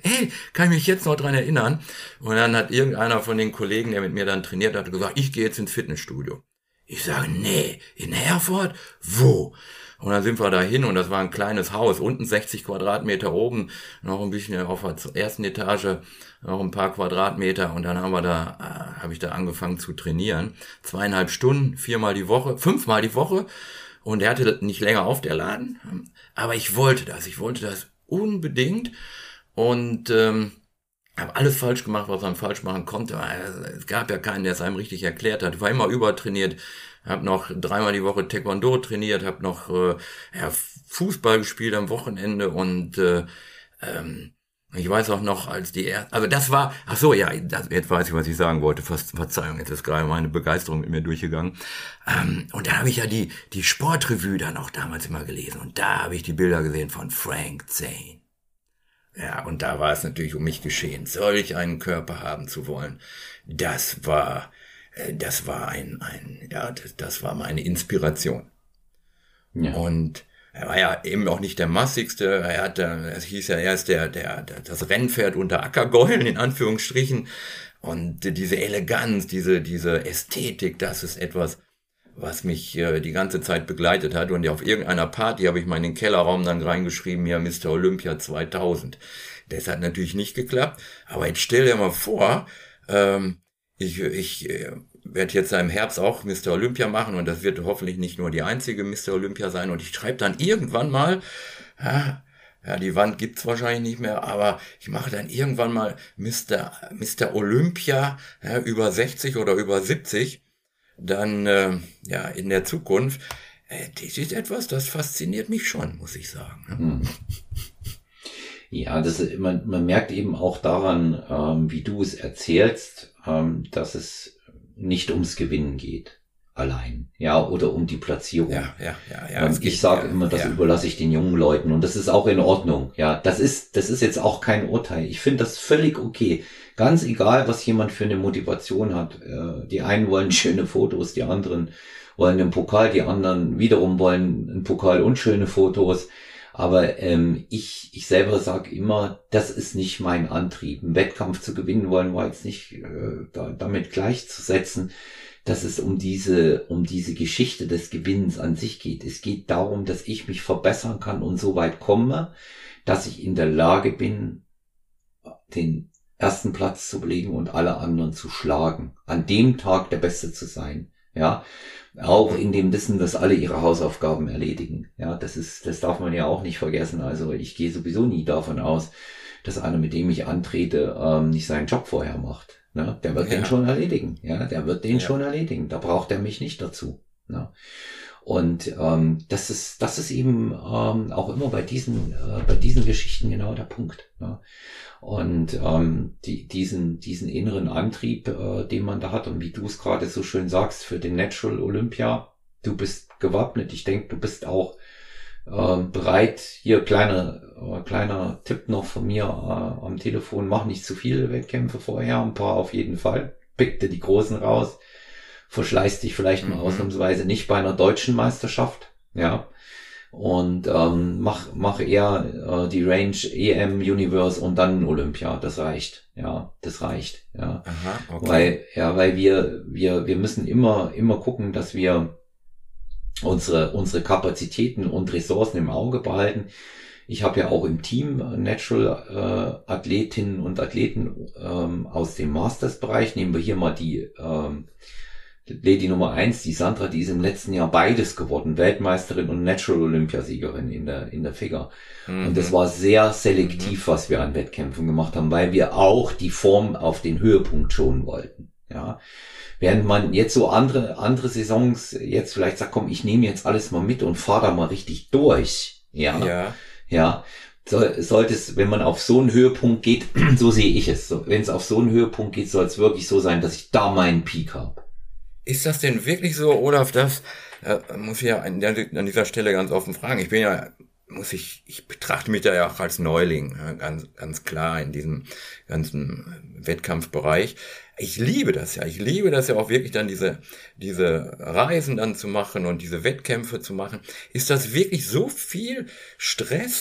ey, kann ich mich jetzt noch dran erinnern? Und dann hat irgendeiner von den Kollegen, der mit mir dann trainiert hat, gesagt, ich gehe jetzt ins Fitnessstudio. Ich sage, nee, in Herford? Wo? Und dann sind wir da hin und das war ein kleines Haus, unten sechzig Quadratmeter, oben noch ein bisschen auf der ersten Etage noch ein paar Quadratmeter und dann haben wir da, äh, habe ich da angefangen zu trainieren. Zweieinhalb Stunden, viermal die Woche, fünfmal die Woche und er hatte nicht länger auf, der Laden, aber ich wollte das, ich wollte das unbedingt und ähm, habe alles falsch gemacht, was man falsch machen konnte. Es gab ja keinen, der es einem richtig erklärt hat. Ich war immer übertrainiert, habe noch dreimal die Woche Taekwondo trainiert, habe noch äh, ja, Fußball gespielt am Wochenende und äh, ähm, ich weiß auch noch, als die erste, also das war, ach so, ja, das, jetzt weiß ich, was ich sagen wollte, Ver, Verzeihung, jetzt ist gerade meine Begeisterung mit mir durchgegangen. Ähm, und da habe ich ja die die Sportrevue dann auch damals immer gelesen und da habe ich die Bilder gesehen von Frank Zane. Ja, und da war es natürlich um mich geschehen, solch einen Körper haben zu wollen. Das war, äh, das war ein, ein, ja, das, das war meine Inspiration. Ja. Und er war ja eben auch nicht der massigste, er hatte, es hieß ja erst der, der, der, das Rennpferd unter Ackergäulen, in Anführungsstrichen. Und diese Eleganz, diese, diese Ästhetik, das ist etwas, was mich äh, die ganze Zeit begleitet hat. Und auf irgendeiner Party habe ich mal in den Kellerraum dann reingeschrieben, ja, Mister Olympia zweitausend. Das hat natürlich nicht geklappt. Aber jetzt stell dir mal vor, ähm, ich, ich äh, werde jetzt im Herbst auch Mister Olympia machen und das wird hoffentlich nicht nur die einzige Mister Olympia sein. Und ich schreibe dann irgendwann mal, ja, ja, die Wand gibt's wahrscheinlich nicht mehr, aber ich mache dann irgendwann mal Mister Mister Olympia, ja, über sechzig oder über siebzig. Dann, äh, ja, in der Zukunft, äh, das ist etwas, das fasziniert mich schon, muss ich sagen. Ne? Hm. Ja, das, man, man merkt eben auch daran, ähm, wie du es erzählst, ähm, dass es nicht ums Gewinnen geht, allein, ja, oder um die Platzierung. Ja, ja, ja, ja. Und ich sage immer, das ja. überlasse ich den jungen Leuten und das ist auch in Ordnung. Ja, das ist, das ist jetzt auch kein Urteil. Ich finde das völlig okay. Ganz egal, was jemand für eine Motivation hat. Die einen wollen schöne Fotos, die anderen wollen einen Pokal, die anderen wiederum wollen einen Pokal und schöne Fotos. Aber ähm, ich ich selber sage immer, das ist nicht mein Antrieb. Einen Wettkampf zu gewinnen wollen wir jetzt nicht äh, da, damit gleichzusetzen, dass es um diese um diese Geschichte des Gewinnens an sich geht. Es geht darum, dass ich mich verbessern kann und so weit komme, dass ich in der Lage bin, den ersten Platz zu belegen und alle anderen zu schlagen. An dem Tag der Beste zu sein. Ja, auch in dem Wissen, dass alle ihre Hausaufgaben erledigen. Ja, das ist, das darf man ja auch nicht vergessen. Also ich gehe sowieso nie davon aus, dass einer, mit dem ich antrete, ähm, nicht seinen Job vorher macht. Ne? Der wird ja. den schon erledigen. Ja, der wird den ja. schon erledigen. Da braucht er mich nicht dazu. Ne? Und ähm, das ist, das ist eben ähm, auch immer bei diesen, äh, bei diesen Geschichten genau der Punkt. Ne? Und ähm, die, diesen, diesen inneren Antrieb, äh, den man da hat und wie du es gerade so schön sagst, für den Natural Olympia, du bist gewappnet. Ich denke, du bist auch äh, bereit. Hier kleiner, äh, kleiner Tipp noch von mir äh, am Telefon: Mach nicht zu viele Wettkämpfe vorher, ein paar auf jeden Fall. Pick dir die großen raus. Verschleiß dich vielleicht mal mhm. ausnahmsweise nicht bei einer deutschen Meisterschaft, ja. Und ähm, mach mach eher äh, die Range E M, Universe und dann Olympia. Das reicht, ja, das reicht, ja. Aha, okay. Weil ja, weil wir wir wir müssen immer immer gucken, dass wir unsere unsere Kapazitäten und Ressourcen im Auge behalten. Ich habe ja auch im Team Natural äh, Athletinnen und Athleten ähm, aus dem Masters-Bereich. Nehmen wir hier mal die ähm, Lady Nummer eins, die Sandra, die ist im letzten Jahr beides geworden, Weltmeisterin und Natural Olympiasiegerin in der in der Figure. Mhm. Und das war sehr selektiv, was wir an Wettkämpfen gemacht haben, weil wir auch die Form auf den Höhepunkt schonen wollten. Ja, während man jetzt so andere andere Saisons jetzt vielleicht sagt, komm, ich nehme jetzt alles mal mit und fahre da mal richtig durch. Ja, ja, ja. So, sollte es, wenn man auf so einen Höhepunkt geht, so sehe ich es. So, wenn es auf so einen Höhepunkt geht, soll es wirklich so sein, dass ich da meinen Peak habe. Ist das denn wirklich so, Olaf? Das äh, muss ich ja an, der, an dieser Stelle ganz offen fragen. Ich bin ja, muss ich, ich betrachte mich da ja auch als Neuling, ja, ganz, ganz klar in diesem ganzen Wettkampfbereich. Ich liebe das ja. Ich liebe das ja auch wirklich dann diese, diese Reisen dann zu machen und diese Wettkämpfe zu machen. Ist das wirklich so viel Stress,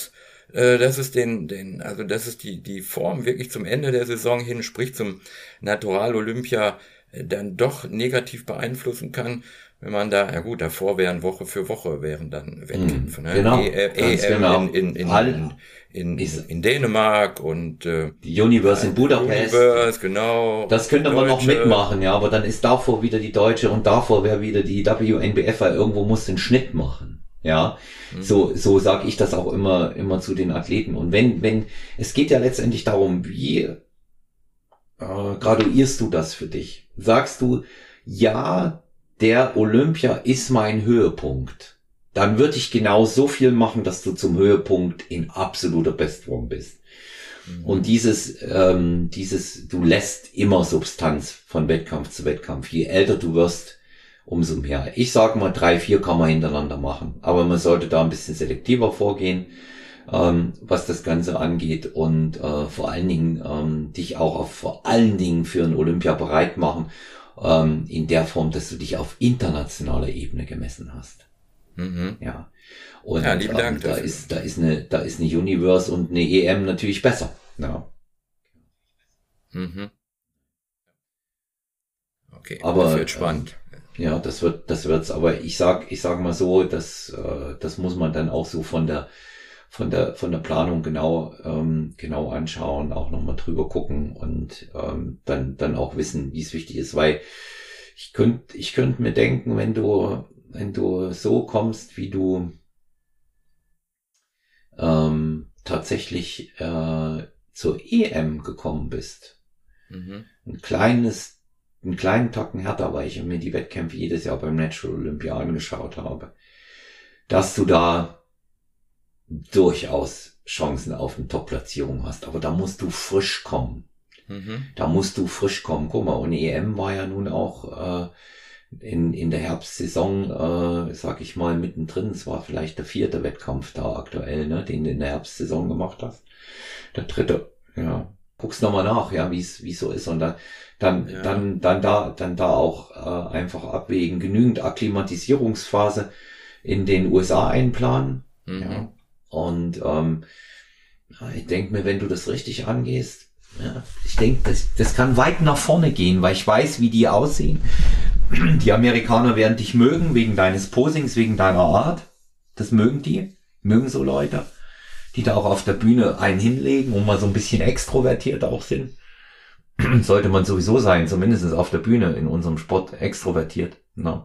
äh, dass es den, den, also dass es die, die Form wirklich zum Ende der Saison hin, sprich zum Natural Olympia, äh, dann doch negativ beeinflussen kann, wenn man da, ja gut, davor wären Woche für Woche wären dann Wettkämpfe, ne? Genau, E M genau. in, in, in, in, in, in, in Dänemark und äh, die Universe in Budapest. Universe, genau. Das könnte man noch mitmachen, ja, aber dann ist davor wieder die Deutsche und davor wäre wieder die W N B F, weil irgendwo muss den Schnitt machen, ja. Mhm. So, so sage ich das auch immer, immer zu den Athleten. Und wenn, wenn, es geht ja letztendlich darum, wie äh, graduierst du das für dich? Sagst du, ja, der Olympia ist mein Höhepunkt, dann würde ich genau so viel machen, dass du zum Höhepunkt in absoluter Bestform bist. Mhm. Und dieses, ähm, dieses, du lässt immer Substanz von Wettkampf zu Wettkampf. Je älter du wirst, umso mehr. Ich sage mal, drei, vier kann man hintereinander machen. Aber man sollte da ein bisschen selektiver vorgehen, ähm, was das Ganze angeht. Und äh, vor allen Dingen ähm, dich auch auf, vor allen Dingen für ein Olympia bereit machen, ähm, in der Form, dass du dich auf internationaler Ebene gemessen hast. Mhm. Ja. Und ja, lieben Dank ähm, da ist, da ist eine, da ist eine Universe und eine E M natürlich besser. Ja. Mhm. Okay, aber, das wird spannend. Äh, ja, das wird, das wird's. Aber ich sag, ich sag mal so, dass, äh, das muss man dann auch so von der, von der, von der Planung genau, ähm, genau anschauen, auch nochmal drüber gucken und ähm, dann, dann auch wissen, wie es wichtig ist, weil ich könnte, ich könnte mir denken, wenn du wenn du so kommst, wie du ähm, tatsächlich äh, zur E M gekommen bist. Mhm. Ein kleines, einen kleinen Tacken härter, weil ich mir die Wettkämpfe jedes Jahr beim Natural Olympia angeschaut habe, dass du da durchaus Chancen auf eine Top-Platzierung hast. Aber da musst du frisch kommen. Mhm. Da musst du frisch kommen. Guck mal, und E M war ja nun auch äh, in in der Herbstsaison, äh, sag ich mal, mittendrin. Es war vielleicht der vierte Wettkampf da aktuell, ne, den du in der Herbstsaison gemacht hast. Der dritte, ja. Guck's nochmal nach, ja, wie es wie so ist. Und dann dann ja. dann dann da dann da auch äh, einfach abwägen, genügend Akklimatisierungsphase in den U S A einplanen. Mhm. Ja. Und ähm, ich denke mir, wenn du das richtig angehst, ja, ich denke, das, das kann weit nach vorne gehen, weil ich weiß, wie die aussehen. Die Amerikaner werden dich mögen, wegen deines Posings, wegen deiner Art. Das mögen die. Mögen so Leute, die da auch auf der Bühne einen hinlegen und mal so ein bisschen extrovertiert auch sind. Sollte man sowieso sein, zumindest auf der Bühne in unserem Sport extrovertiert. No.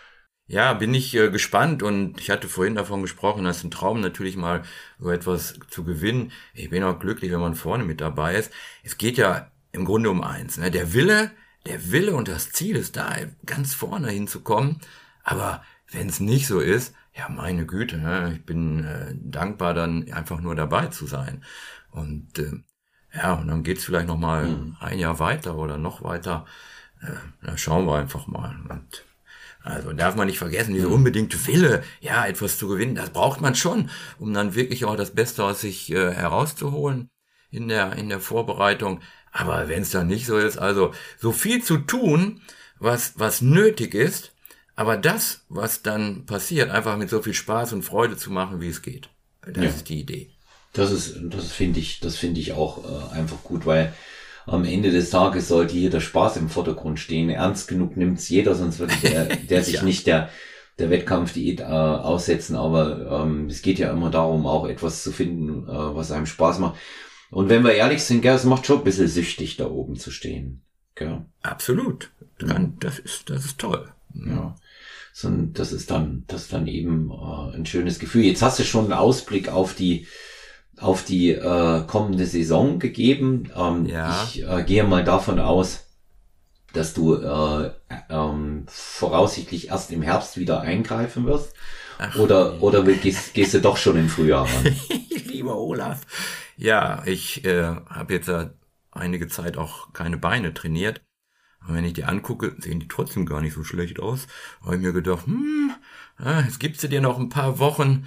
Ja, bin ich äh, gespannt und ich hatte vorhin davon gesprochen, das ist ein Traum natürlich mal so etwas zu gewinnen. Ich bin auch glücklich, wenn man vorne mit dabei ist. Es geht ja im Grunde um eins, ne? Der Wille, der Wille und das Ziel ist da, ganz vorne hinzukommen. Aber wenn es nicht so ist, ja meine Güte, ne? Ich bin äh, dankbar, dann einfach nur dabei zu sein. Und äh, ja, und dann geht's vielleicht noch mal mhm. ein Jahr weiter oder noch weiter. Äh, da schauen wir einfach mal. Und also darf man nicht vergessen, diese unbedingte Wille, ja, etwas zu gewinnen, das braucht man schon, um dann wirklich auch das Beste aus sich äh, herauszuholen in der in der Vorbereitung. Aber wenn es dann nicht so ist, also so viel zu tun, was was nötig ist, aber das, was dann passiert, einfach mit so viel Spaß und Freude zu machen, wie es geht. Das ja. ist die Idee. Das ist, das finde ich, das finde ich auch äh, einfach gut, weil am Ende des Tages sollte hier der Spaß im Vordergrund stehen. Ernst genug nimmt's jeder, sonst würde der, der sich ja. nicht der, der Wettkampfdiät äh, aussetzen. Aber ähm, es geht ja immer darum, auch etwas zu finden, äh, was einem Spaß macht. Und wenn wir ehrlich sind, gell, es macht schon ein bisschen süchtig, da oben zu stehen. Gell? Absolut. Dann, das ist, das ist toll. Ja. So, das ist dann, das ist dann eben äh, ein schönes Gefühl. Jetzt hast du schon einen Ausblick auf die auf die äh, kommende Saison gegeben. Ähm, ja. Ich äh, gehe mal davon aus, dass du äh, ähm, voraussichtlich erst im Herbst wieder eingreifen wirst. Ach, oder oder gehst, gehst du doch schon im Frühjahr ran? Lieber Olaf. Ja, ich äh, habe jetzt äh, einige Zeit auch keine Beine trainiert. Und wenn ich die angucke, sehen die trotzdem gar nicht so schlecht aus. Habe ich mir gedacht, hm, äh, jetzt gibst du dir noch ein paar Wochen,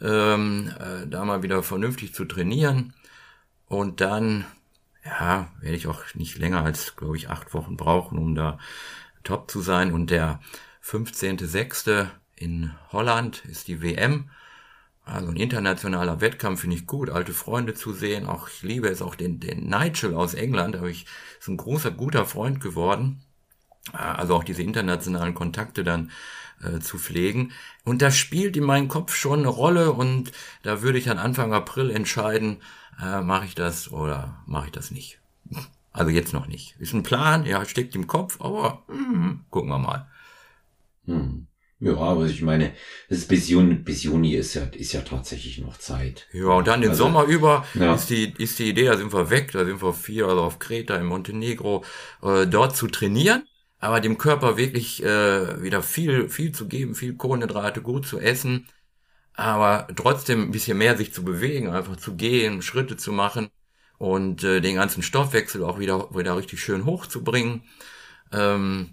ähm, äh, da mal wieder vernünftig zu trainieren. Und dann, ja, werde ich auch nicht länger als, glaube ich, acht Wochen brauchen, um da top zu sein. Und der fünfzehnten sechsten in Holland ist die W M. Also ein internationaler Wettkampf finde ich gut, alte Freunde zu sehen. Auch ich liebe es auch den, den Nigel aus England, aber ich ist ein großer, guter Freund geworden. Also auch diese internationalen Kontakte dann äh, zu pflegen. Und das spielt in meinem Kopf schon eine Rolle und da würde ich dann Anfang April entscheiden, äh, mache ich das oder mache ich das nicht. Also jetzt noch nicht. Ist ein Plan, ja, steckt im Kopf, aber mm, gucken wir mal. Hm. Ja, aber ich meine, das ist bis Juni, bis Juni ist ja, ist ja tatsächlich noch Zeit. Ja, und dann den also, Sommer über ja. ist die, ist die Idee, da sind wir weg, da sind wir vier, also auf Kreta, in Montenegro, äh, dort zu trainieren, aber dem Körper wirklich äh, wieder viel, viel zu geben, viel Kohlenhydrate, gut zu essen, aber trotzdem ein bisschen mehr sich zu bewegen, einfach zu gehen, Schritte zu machen und äh, den ganzen Stoffwechsel auch wieder, wieder richtig schön hochzubringen. Ähm,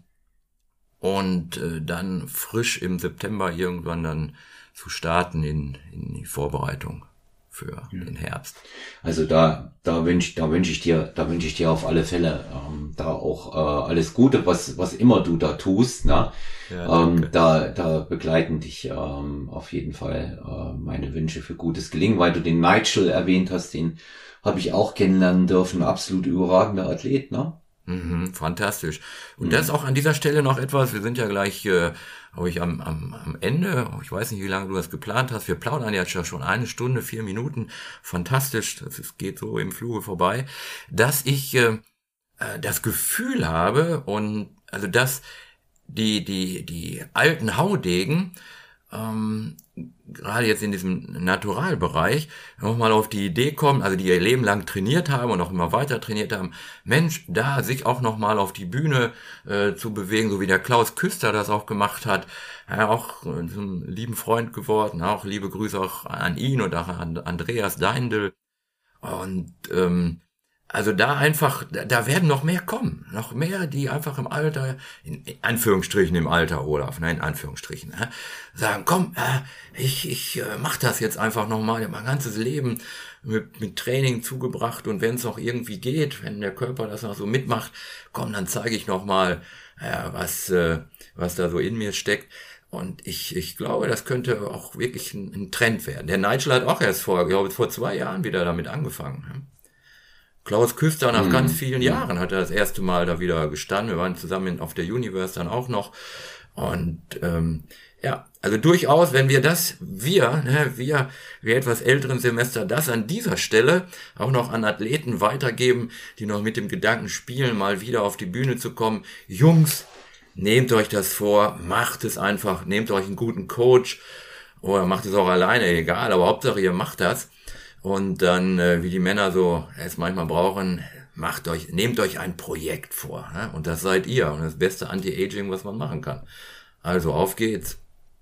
Und äh, dann frisch im September irgendwann dann zu starten in, in die Vorbereitung für ja. den Herbst. Also da da wünsche da wünsche ich dir da wünsche ich dir auf alle Fälle ähm, da auch äh, alles Gute, was was immer du da tust, ne? Ja, ähm, da da begleiten dich ähm, auf jeden Fall äh, meine Wünsche für gutes Gelingen, weil du den Nigel erwähnt hast, den habe ich auch kennenlernen dürfen, absolut überragender Athlet, ne? Mhm, fantastisch. Und mhm. das auch an dieser Stelle noch etwas, wir sind ja gleich, äh, glaube ich, am, am, am Ende, ich weiß nicht, wie lange du das geplant hast, wir plaudern jetzt ja schon eine Stunde, vier Minuten, fantastisch, das ist, geht so im Fluge vorbei, dass ich äh, das Gefühl habe und, also dass die, die, die alten Haudegen, ähm, gerade jetzt in diesem Naturalbereich nochmal auf die Idee kommen, also die ihr Leben lang trainiert haben und auch immer weiter trainiert haben, Mensch, da sich auch nochmal auf die Bühne äh, zu bewegen, so wie der Klaus Küster das auch gemacht hat, ja, auch äh, so ein lieben Freund geworden, auch liebe Grüße auch an ihn und auch an Andreas Deindl und ähm, also da einfach, da werden noch mehr kommen, noch mehr, die einfach im Alter, in Anführungsstrichen im Alter, Olaf, nein, in Anführungsstrichen, äh, sagen, komm, äh, ich ich äh, mach das jetzt einfach nochmal, ich hab mein ganzes Leben mit, mit Training zugebracht und wenn es noch irgendwie geht, wenn der Körper das noch so mitmacht, komm, dann zeige ich nochmal, äh, was, äh, was da so in mir steckt. Und ich ich glaube, das könnte auch wirklich ein, ein Trend werden. Der Nigel hat auch erst vor, glaube ich, vor zwei Jahren wieder damit angefangen, ne? Klaus Küster nach mhm. ganz vielen Jahren hat er das erste Mal da wieder gestanden. Wir waren zusammen auf der Universe dann auch noch. Und ähm, ja, also durchaus, wenn wir das, wir, ne, wir, wir etwas älteren Semester, das an dieser Stelle auch noch an Athleten weitergeben, die noch mit dem Gedanken spielen, mal wieder auf die Bühne zu kommen. Jungs, nehmt euch das vor, macht es einfach, nehmt euch einen guten Coach oder macht es auch alleine, egal, aber Hauptsache ihr macht das. Und dann, äh, wie die Männer so es manchmal brauchen, macht euch, nehmt euch ein Projekt vor. Ne? Und das seid ihr. Und das beste Anti-Aging, was man machen kann. Also auf geht's.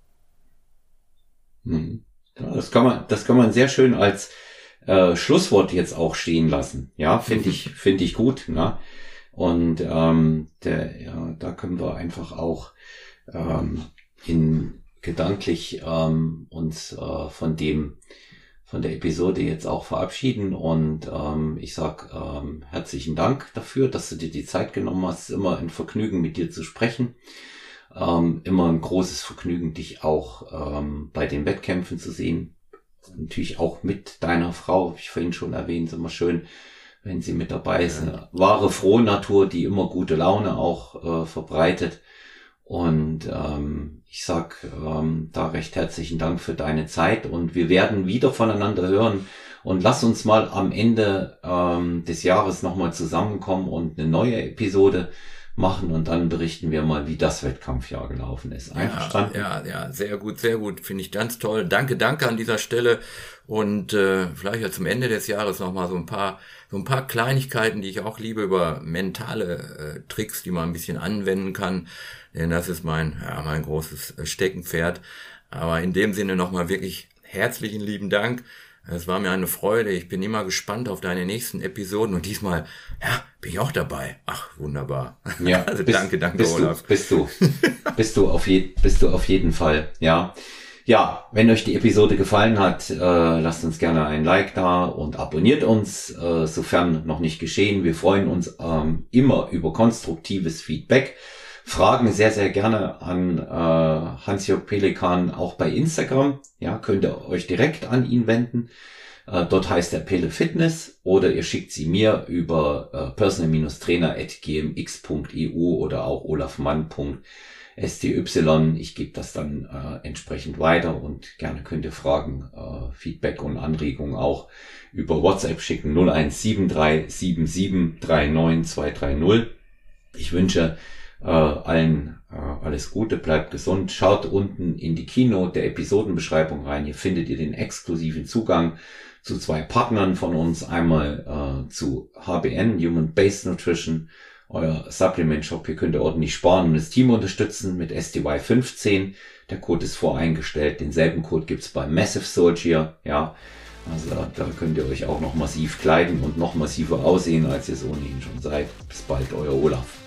Hm. Ja, das kann man, das kann man sehr schön als äh, Schlusswort jetzt auch stehen lassen. Ja, finde ich, finde ich gut. Ne? Und ähm, der, ja, da können wir einfach auch ähm, in gedanklich ähm, uns äh, von dem von der Episode jetzt auch verabschieden und ähm, ich sag ähm, herzlichen Dank dafür, dass du dir die Zeit genommen hast. Immer ein Vergnügen, mit dir zu sprechen. Ähm, immer ein großes Vergnügen, dich auch ähm, bei den Wettkämpfen zu sehen. Natürlich auch mit deiner Frau, habe ich vorhin schon erwähnt, ist immer schön, wenn sie mit dabei ist. Eine wahre Frohnatur, die immer gute Laune auch äh, verbreitet. Und ähm, ich sag ähm, da recht herzlichen Dank für deine Zeit und wir werden wieder voneinander hören und lass uns mal am Ende ähm, des Jahres nochmal zusammenkommen und eine neue Episode machen und dann berichten wir mal, wie das Wettkampfjahr gelaufen ist. Einverstanden? Ja, ja, ja, sehr gut, sehr gut. Finde ich ganz toll. Danke, danke an dieser Stelle und äh, vielleicht ja zum Ende des Jahres nochmal so ein paar so ein paar Kleinigkeiten, die ich auch liebe, über mentale äh, Tricks, die man ein bisschen anwenden kann. Denn das ist mein, ja, mein großes Steckenpferd. Aber in dem Sinne nochmal wirklich herzlichen lieben Dank. Es war mir eine Freude. Ich bin immer gespannt auf deine nächsten Episoden. Und diesmal, ja, bin ich auch dabei. Ach, wunderbar. Ja, also bist, danke, danke, bist Olaf. Du, bist du, bist du auf je, bist du auf jeden Fall, ja. Ja, wenn euch die Episode gefallen hat, äh, lasst uns gerne ein Like da und abonniert uns, äh, sofern noch nicht geschehen. Wir freuen uns ähm, immer über konstruktives Feedback. Fragen sehr, sehr gerne an äh, Hans-Jörg Pelikan auch bei Instagram. Ja, könnt ihr euch direkt an ihn wenden. Äh, dort heißt er Pele Fitness, oder ihr schickt sie mir über äh, personal trainer at g m x punkt e u oder auch olafmann punkt s t y. Ich gebe das dann äh, entsprechend weiter, und gerne könnt ihr Fragen, äh, Feedback und Anregungen auch über WhatsApp schicken. null eins sieben drei sieben sieben drei neun zwei drei null. Ich wünsche äh, allen äh, alles Gute, bleibt gesund. Schaut unten in die Keynote der Episodenbeschreibung rein. Hier findet ihr den exklusiven Zugang zu zwei Partnern von uns. Einmal äh, zu H B N, Human Based Nutrition, euer Supplement Shop. Hier könnt ihr ordentlich sparen und das Team unterstützen mit S D Y fünfzehn. Der Code ist voreingestellt. Denselben Code gibt's bei Massive Soldier. Ja, also da, da könnt ihr euch auch noch massiv kleiden und noch massiver aussehen, als ihr es ohnehin schon seid. Bis bald, euer Olaf.